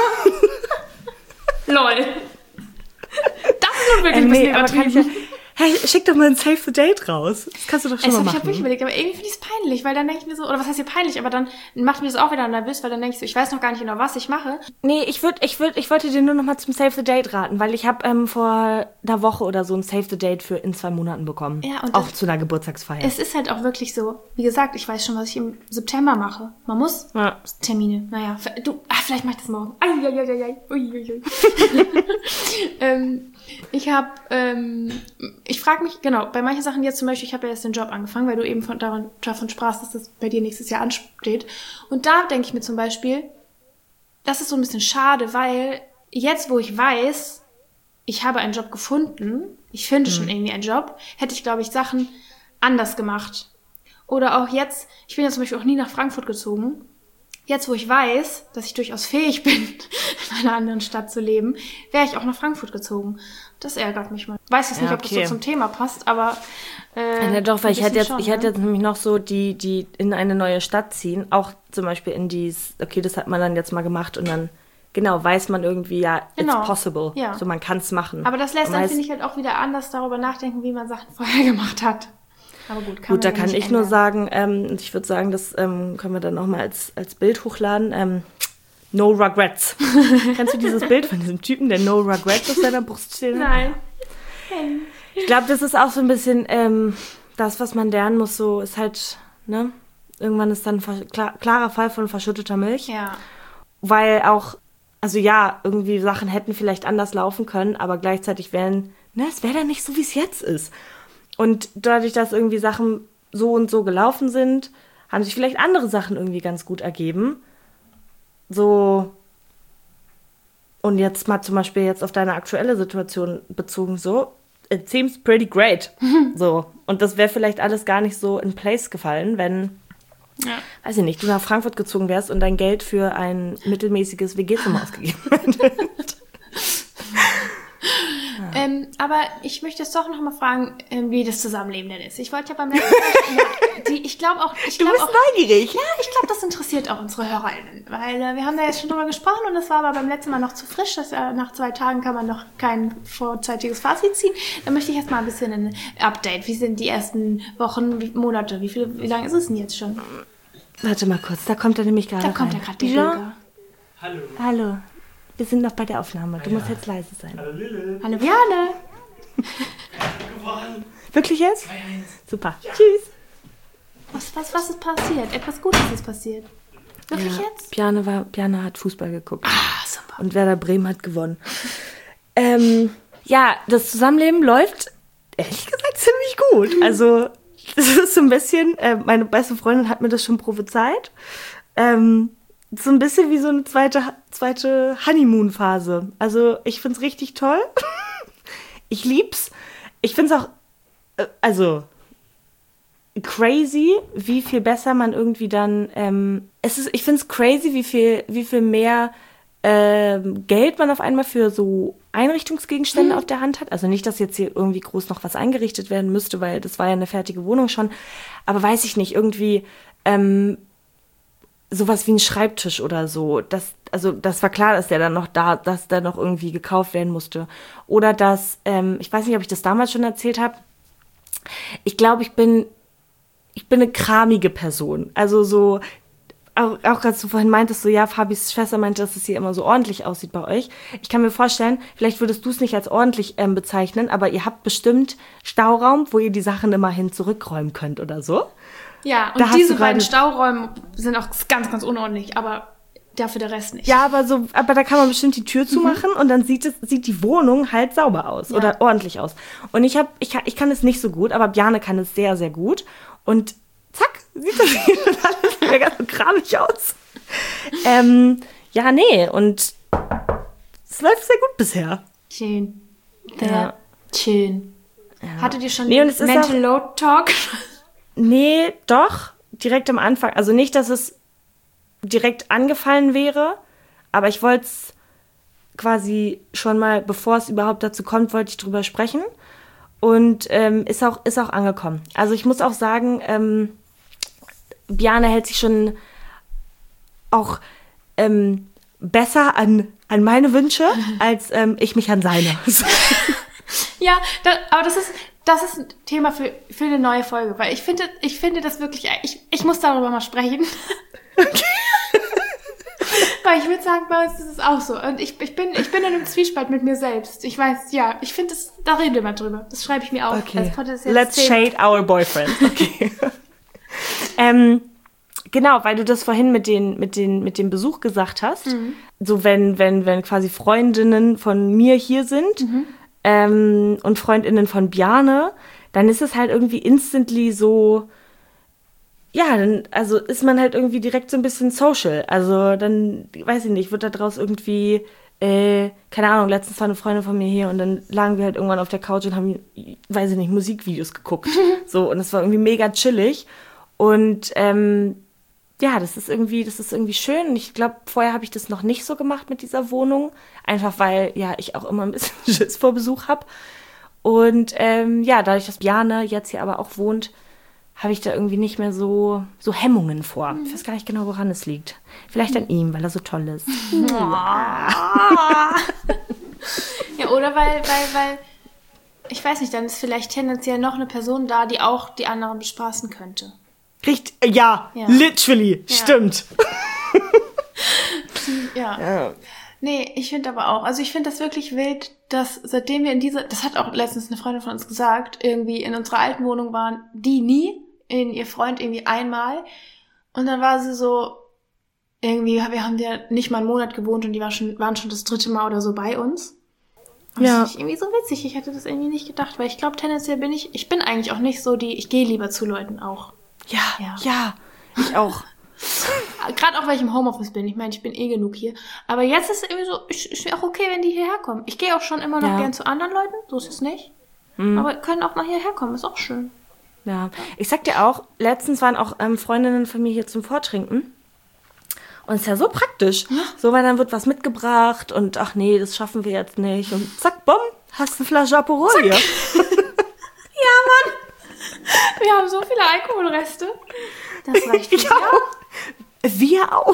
Lol. Das ist nun wirklich ähm, ein bisschen nee, übertrieben. Hey, schick doch mal ein Save the Date raus. Das kannst du doch schon es mal hab machen. Ich habe wirklich überlegt, aber irgendwie finde ich es peinlich, weil dann denke ich mir so, oder was heißt hier peinlich, aber dann macht mir das auch wieder nervös, weil dann denke ich so, ich weiß noch gar nicht genau, was ich mache. Nee, ich würde, ich würde, ich wollte dir nur noch mal zum Save the Date raten, weil ich habe ähm, vor einer Woche oder so ein Save the Date für in zwei Monaten bekommen. Ja, und auch das, zu einer Geburtstagsfeier. Es ist halt auch wirklich so, wie gesagt, ich weiß schon, was ich im September mache. Man muss ja. Termine, naja, du, ach, vielleicht mach ich das morgen. Ai, ähm, ich habe, ähm, ich frage mich, genau, bei manchen Sachen jetzt zum Beispiel, ich habe ja jetzt den Job angefangen, weil du eben von, davon, davon sprachst, dass das bei dir nächstes Jahr ansteht. Und da denke ich mir zum Beispiel, das ist so ein bisschen schade, weil jetzt, wo ich weiß, ich habe einen Job gefunden, ich finde mhm. schon irgendwie einen Job, hätte ich, glaube ich, Sachen anders gemacht. Oder auch jetzt, ich bin ja zum Beispiel auch nie nach Frankfurt gezogen. Jetzt, wo ich weiß, dass ich durchaus fähig bin, in einer anderen Stadt zu leben, wäre ich auch nach Frankfurt gezogen. Das ärgert mich mal. Ich weiß jetzt nicht, ja, okay. ob das so zum Thema passt, aber äh, ja, doch, weil ich hätte jetzt, schon, ich hätte jetzt nämlich noch so die, die in eine neue Stadt ziehen, auch zum Beispiel in dies, okay, das hat man dann jetzt mal gemacht und dann, genau, weiß man irgendwie, ja, genau. It's possible. Ja. So, man kann es machen. Aber das lässt und dann, finde ich, halt auch wieder anders darüber nachdenken, wie man Sachen vorher gemacht hat. Aber gut, kann gut, da kann ich ändern. Nur sagen, ähm, ich würde sagen, das ähm, können wir dann nochmal als, als Bild hochladen. Ähm, no regrets. Kennst du dieses Bild von diesem Typen, der no regrets auf seiner Brust steht? Nein. Ich glaube, das ist auch so ein bisschen ähm, das, was man lernen muss. So ist halt, ne? Irgendwann ist dann ein klar, klarer Fall von verschütteter Milch. Ja. Weil auch, also ja, irgendwie Sachen hätten vielleicht anders laufen können, aber gleichzeitig wären, ne, es wäre dann nicht so, wie es jetzt ist. Und dadurch, dass irgendwie Sachen so und so gelaufen sind, haben sich vielleicht andere Sachen irgendwie ganz gut ergeben. So, und jetzt mal zum Beispiel jetzt auf deine aktuelle Situation bezogen, so, it seems pretty great. So, und das wäre vielleicht alles gar nicht so in place gefallen, wenn, ja. weiß ich nicht, du nach Frankfurt gezogen wärst und dein Geld für ein mittelmäßiges W G-Zimmer ausgegeben hättest. Ja. Ähm, aber ich möchte jetzt doch noch mal fragen, ähm, wie das Zusammenleben denn ist. Ich wollte ja beim letzten Mal, ja, die, ich glaube auch, ich du glaub bist auch, neugierig. Ja, ich glaube, das interessiert auch unsere HörerInnen, weil äh, wir haben da jetzt schon drüber gesprochen und das war aber beim letzten Mal noch zu frisch, dass äh, nach zwei Tagen kann man noch kein vorzeitiges Fazit ziehen. Da möchte ich jetzt mal ein bisschen ein Update. Wie sind die ersten Wochen, wie, Monate? Wie viel, wie lange ist es denn jetzt schon? Warte mal kurz, da kommt er nämlich gerade Da kommt rein. er gerade, der Bürger. Hallo. Hallo. Wir sind noch bei der Aufnahme. Du ah, musst ja. jetzt leise sein. Hallo Lilith. Hallo Viane. Gewonnen. Wirklich jetzt? zwei eins. Super. Ja. Tschüss. Was, was, was ist passiert? Etwas Gutes ist passiert. Wirklich Ja, jetzt? Bjarne, war, Bjarne hat Fußball geguckt. Ah, super. Und Werder Bremen hat gewonnen. ähm, ja, das Zusammenleben läuft, ehrlich gesagt, ziemlich gut. Also, das ist so ein bisschen, äh, meine beste Freundin hat mir das schon prophezeit, ähm, so ein bisschen wie so eine zweite, zweite Honeymoon-Phase. Also, ich find's richtig toll. Ich lieb's. Ich find's auch, äh, also... crazy, wie viel besser man irgendwie dann, ähm, es ist, ich finde es crazy, wie viel, wie viel mehr ähm, Geld man auf einmal für so Einrichtungsgegenstände mhm. auf der Hand hat. Also nicht, dass jetzt hier irgendwie groß noch was eingerichtet werden müsste, weil das war ja eine fertige Wohnung schon. Aber weiß ich nicht, irgendwie ähm, sowas wie ein Schreibtisch oder so. Das, also das war klar, dass der dann noch da, dass der noch irgendwie gekauft werden musste. Oder dass, ähm, ich weiß nicht, ob ich das damals schon erzählt habe. Ich glaube, ich bin Ich bin eine kramige Person. Also so, auch, auch als du vorhin meintest, so ja, Fabis Schwester meinte, dass es hier immer so ordentlich aussieht bei euch. Ich kann mir vorstellen, vielleicht würdest du es nicht als ordentlich ähm, bezeichnen, aber ihr habt bestimmt Stauraum, wo ihr die Sachen immer hin zurückräumen könnt oder so. Ja, Da und hast diese du beiden gerade- Stauräume sind auch ganz, ganz unordentlich, aber dafür der Rest nicht. Ja, aber so, aber da kann man bestimmt die Tür zumachen und dann sieht es, sieht die Wohnung halt sauber aus Ja. oder ordentlich aus. Und ich habe, ich, kann- ich kann es nicht so gut, aber Bjarne kann es sehr, sehr gut. Und zack, sieht das hier schon alles wieder ganz so kramig aus. Ähm, ja, nee, und es läuft sehr gut bisher. Schön. Sehr Ja. schön. Hattet ihr schon Nee, den und es ist Mental Load Talk? Nee, doch, direkt am Anfang. Also nicht, dass es direkt angefallen wäre, aber ich wollte es quasi schon mal, bevor es überhaupt dazu kommt, wollte ich drüber sprechen. Und ähm, ist auch, ist auch angekommen. Also ich muss auch sagen, ähm, Bjarne hält sich schon auch ähm, besser an, an meine Wünsche, als ähm, ich mich an seine. Ja, da, aber das ist, das ist ein Thema für, für eine neue Folge, weil ich finde, ich finde das wirklich, ich, ich muss darüber mal sprechen. Weil ich würde sagen, bei uns ist es auch so. Und ich, ich, bin, ich bin in einem Zwiespalt mit mir selbst. Ich weiß, ja, ich finde, das, da reden wir mal drüber. Das schreibe ich mir auf. Okay. Als potenzielles Let's Thema. shade our boyfriend. Okay. ähm, genau, weil du das vorhin mit, den, mit, den, mit dem Besuch gesagt hast. Mhm. So, wenn, wenn, wenn quasi Freundinnen von mir hier sind Mhm. ähm, und Freundinnen von Bjarne, dann ist es halt irgendwie instantly so, ja, dann, also ist man halt irgendwie direkt so ein bisschen social. Also dann, weiß ich nicht, wird da draus irgendwie, äh, keine Ahnung, letztens war eine Freundin von mir hier und dann lagen wir halt irgendwann auf der Couch und haben, weiß ich nicht, Musikvideos geguckt. So, und es war irgendwie mega chillig. Und ähm, ja, das ist irgendwie, das ist irgendwie schön. Und ich glaube, vorher habe ich das noch nicht so gemacht mit dieser Wohnung. Einfach weil, ja, ich auch immer ein bisschen Schiss vor Besuch habe. Und ähm, ja, dadurch, dass Bjarne jetzt hier aber auch wohnt, habe ich da irgendwie nicht mehr so, so Hemmungen vor. Ich weiß gar nicht genau, woran es liegt. Vielleicht an ihm, weil er so toll ist. Ja, oder weil, weil, weil, ich weiß nicht, dann ist vielleicht tendenziell noch eine Person da, die auch die anderen bespaßen könnte. Richtig, ja, Ja. literally, Ja. stimmt. Ja. Ja. Nee, ich finde aber auch, also ich finde das wirklich wild, dass seitdem wir in dieser, das hat auch letztens eine Freundin von uns gesagt, irgendwie in unserer alten Wohnung waren die nie, in ihr Freund irgendwie einmal. Und dann war sie so, irgendwie, wir haben ja nicht mal einen Monat gewohnt und die war schon, waren schon das dritte Mal oder so bei uns. Und Ja. das finde ich irgendwie so witzig. Ich hätte das irgendwie nicht gedacht, weil ich glaube, tendenziell bin ich, ich bin eigentlich auch nicht so die, ich gehe lieber zu Leuten auch. Ja, Ja. ja, ich auch. Gerade auch, weil ich im Homeoffice bin. Ich meine, ich bin eh genug hier. Aber jetzt ist es irgendwie so, ich, ich wäre auch okay, wenn die hierher kommen. Ich gehe auch schon immer noch Ja. gern zu anderen Leuten, so ist es nicht. Aber können auch mal hierher kommen, ist auch schön. Ja, ich sag dir auch, letztens waren auch ähm, Freundinnen von mir hier zum Vortrinken. Und es ist ja so praktisch. So, weil dann wird was mitgebracht und ach nee, das schaffen wir jetzt nicht. Und zack, bumm, hast eine Flasche Aperol hier. Wir haben so viele Alkoholreste. Das reicht für Ich auch. Wir auch.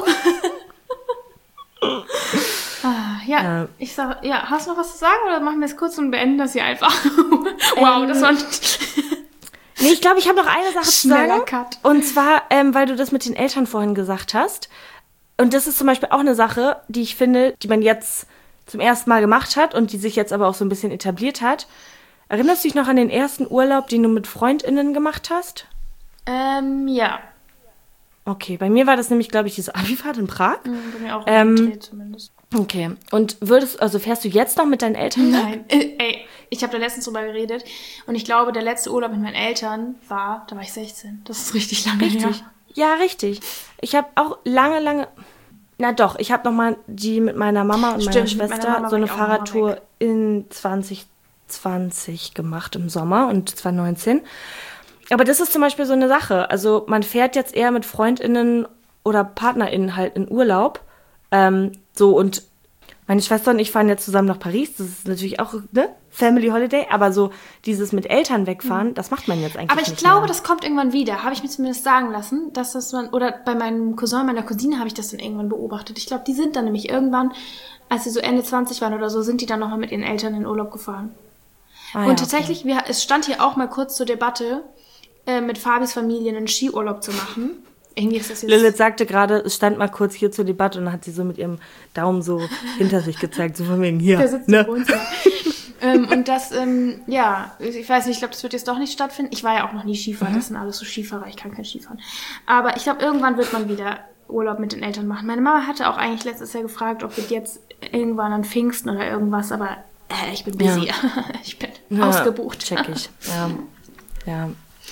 Ah, ja, Ja. ich sag, ja, hast du noch was zu sagen oder machen wir es kurz und beenden das hier einfach? Wow, Ähm, das war ein Nee, ich glaube, ich habe noch eine Sache zu schneller sagen. Cut. Und zwar, ähm, weil du das mit den Eltern vorhin gesagt hast. Und das ist zum Beispiel auch eine Sache, die ich finde, die man jetzt zum ersten Mal gemacht hat und die sich jetzt aber auch so ein bisschen etabliert hat. Erinnerst du dich noch an den ersten Urlaub, den du mit FreundInnen gemacht hast? Ähm, ja. Okay, bei mir war das nämlich, glaube ich, diese Abifahrt in Prag. Mhm, bei mir auch Ähm, im Dreh zumindest. Okay, und würdest, also fährst du jetzt noch mit deinen Eltern? Nein, äh, ey, ich habe da letztens drüber geredet und ich glaube, der letzte Urlaub mit meinen Eltern war, da war ich sechzehn. Das ist richtig lange her. Richtig. Ja, richtig. Ich habe auch lange, lange, na doch, ich habe noch mal die mit meiner Mama und Stimmt, meiner mit meiner Schwester Mama so war eine ich auch noch mal Fahrradtour weg. in zwanzig zwanzig gemacht im Sommer und zwanzig neunzehn. Aber das ist zum Beispiel so eine Sache. Also man fährt jetzt eher mit FreundInnen oder PartnerInnen halt in Urlaub. Ähm, so und meine Schwester und ich fahren jetzt zusammen nach Paris. Das ist natürlich auch, ne? Family Holiday. Aber so dieses mit Eltern wegfahren, das macht man jetzt eigentlich Aber ich nicht glaube, mehr. das kommt irgendwann wieder. Habe ich mir zumindest sagen lassen, dass das man, oder bei meinem Cousin, meiner Cousine habe ich das dann irgendwann beobachtet. Ich glaube, die sind dann nämlich irgendwann, als sie so Ende zwanzig waren oder so, sind die dann nochmal mit ihren Eltern in Urlaub gefahren. Ah, ja, Und okay. tatsächlich, wir, es stand hier auch mal kurz zur Debatte, äh, mit Fabis Familie einen Skiurlaub zu machen. Irgendwie ist das jetzt... Lilith sagte gerade, es stand mal kurz hier zur Debatte und dann hat sie so mit ihrem Daumen so hinter sich gezeigt, so von wegen hier. Der sitzt ne? im Wohnzimmer. ähm, und das, ähm, ja, ich weiß nicht, ich glaube, das wird jetzt doch nicht stattfinden. Ich war ja auch noch nie Skifahren, das sind alles so Skifahrer, ich kann kein Skifahren. Aber ich glaube, irgendwann wird man wieder Urlaub mit den Eltern machen. Meine Mama hatte auch eigentlich letztes Jahr gefragt, ob wir jetzt irgendwann an Pfingsten oder irgendwas, aber äh, ich bin busy. Ja. Ich bin Ja, ausgebucht. Check ich. Ja. Ja.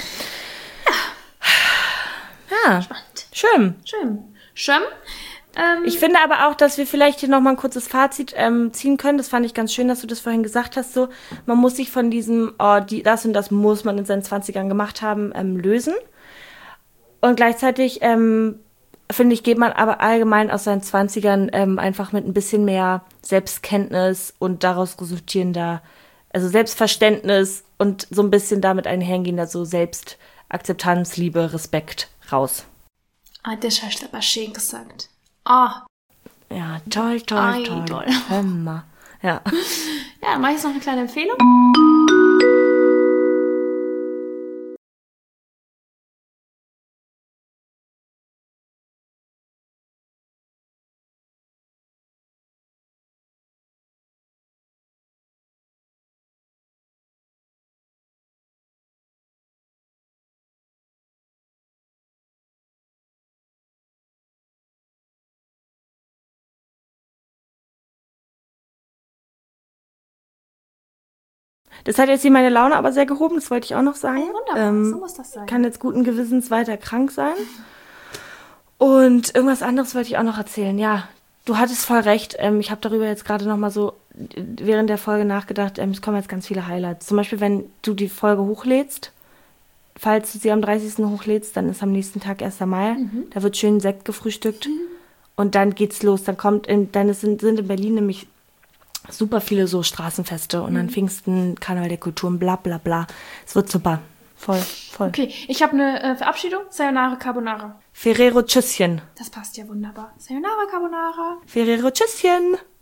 Ja. Spannend. Schön. Schön. Schön. Ähm, Ich finde aber auch, dass wir vielleicht hier nochmal ein kurzes Fazit ähm, ziehen können. Das fand ich ganz schön, dass du das vorhin gesagt hast. So, man muss sich von diesem, oh, die, das und das muss man in seinen zwanzigern gemacht haben, ähm, lösen. Und gleichzeitig, ähm, finde ich, geht man aber allgemein aus seinen zwanzigern ähm, einfach mit ein bisschen mehr Selbstkenntnis und daraus resultierender, also Selbstverständnis und so ein bisschen damit einhergehender so Selbstakzeptanz, Liebe, Respekt raus. ah, das hast du aber schön gesagt. Ah, Ja, toll, toll, Ei, toll. toll. Hör mal. Ja. ja, dann mache ich jetzt noch eine kleine Empfehlung. Das hat jetzt hier meine Laune aber sehr gehoben, das wollte ich auch noch sagen. Hey, wunderbar, Ähm, so muss das sein. Kann jetzt guten Gewissens weiter krank sein. Und irgendwas anderes wollte ich auch noch erzählen. Ja, du hattest voll recht. Ähm, ich habe darüber jetzt gerade noch mal so während der Folge nachgedacht. Ähm, es kommen jetzt ganz viele Highlights. Zum Beispiel, wenn du die Folge hochlädst, falls du sie am dreißigsten hochlädst, dann ist am nächsten Tag erster Mai. Mhm. Da wird schön Sekt gefrühstückt. Und dann geht's los. Dann kommt, in, dann sind, sind in Berlin nämlich super viele so Straßenfeste. Und Mhm. dann Pfingsten, Karneval der Kulturen, bla bla bla. Es wird super. Voll, voll. Okay, ich habe eine äh, Verabschiedung. Sayonara Carbonara. Ferrero Tschüsschen. Das passt ja wunderbar. Sayonara Carbonara. Ferrero Tschüsschen.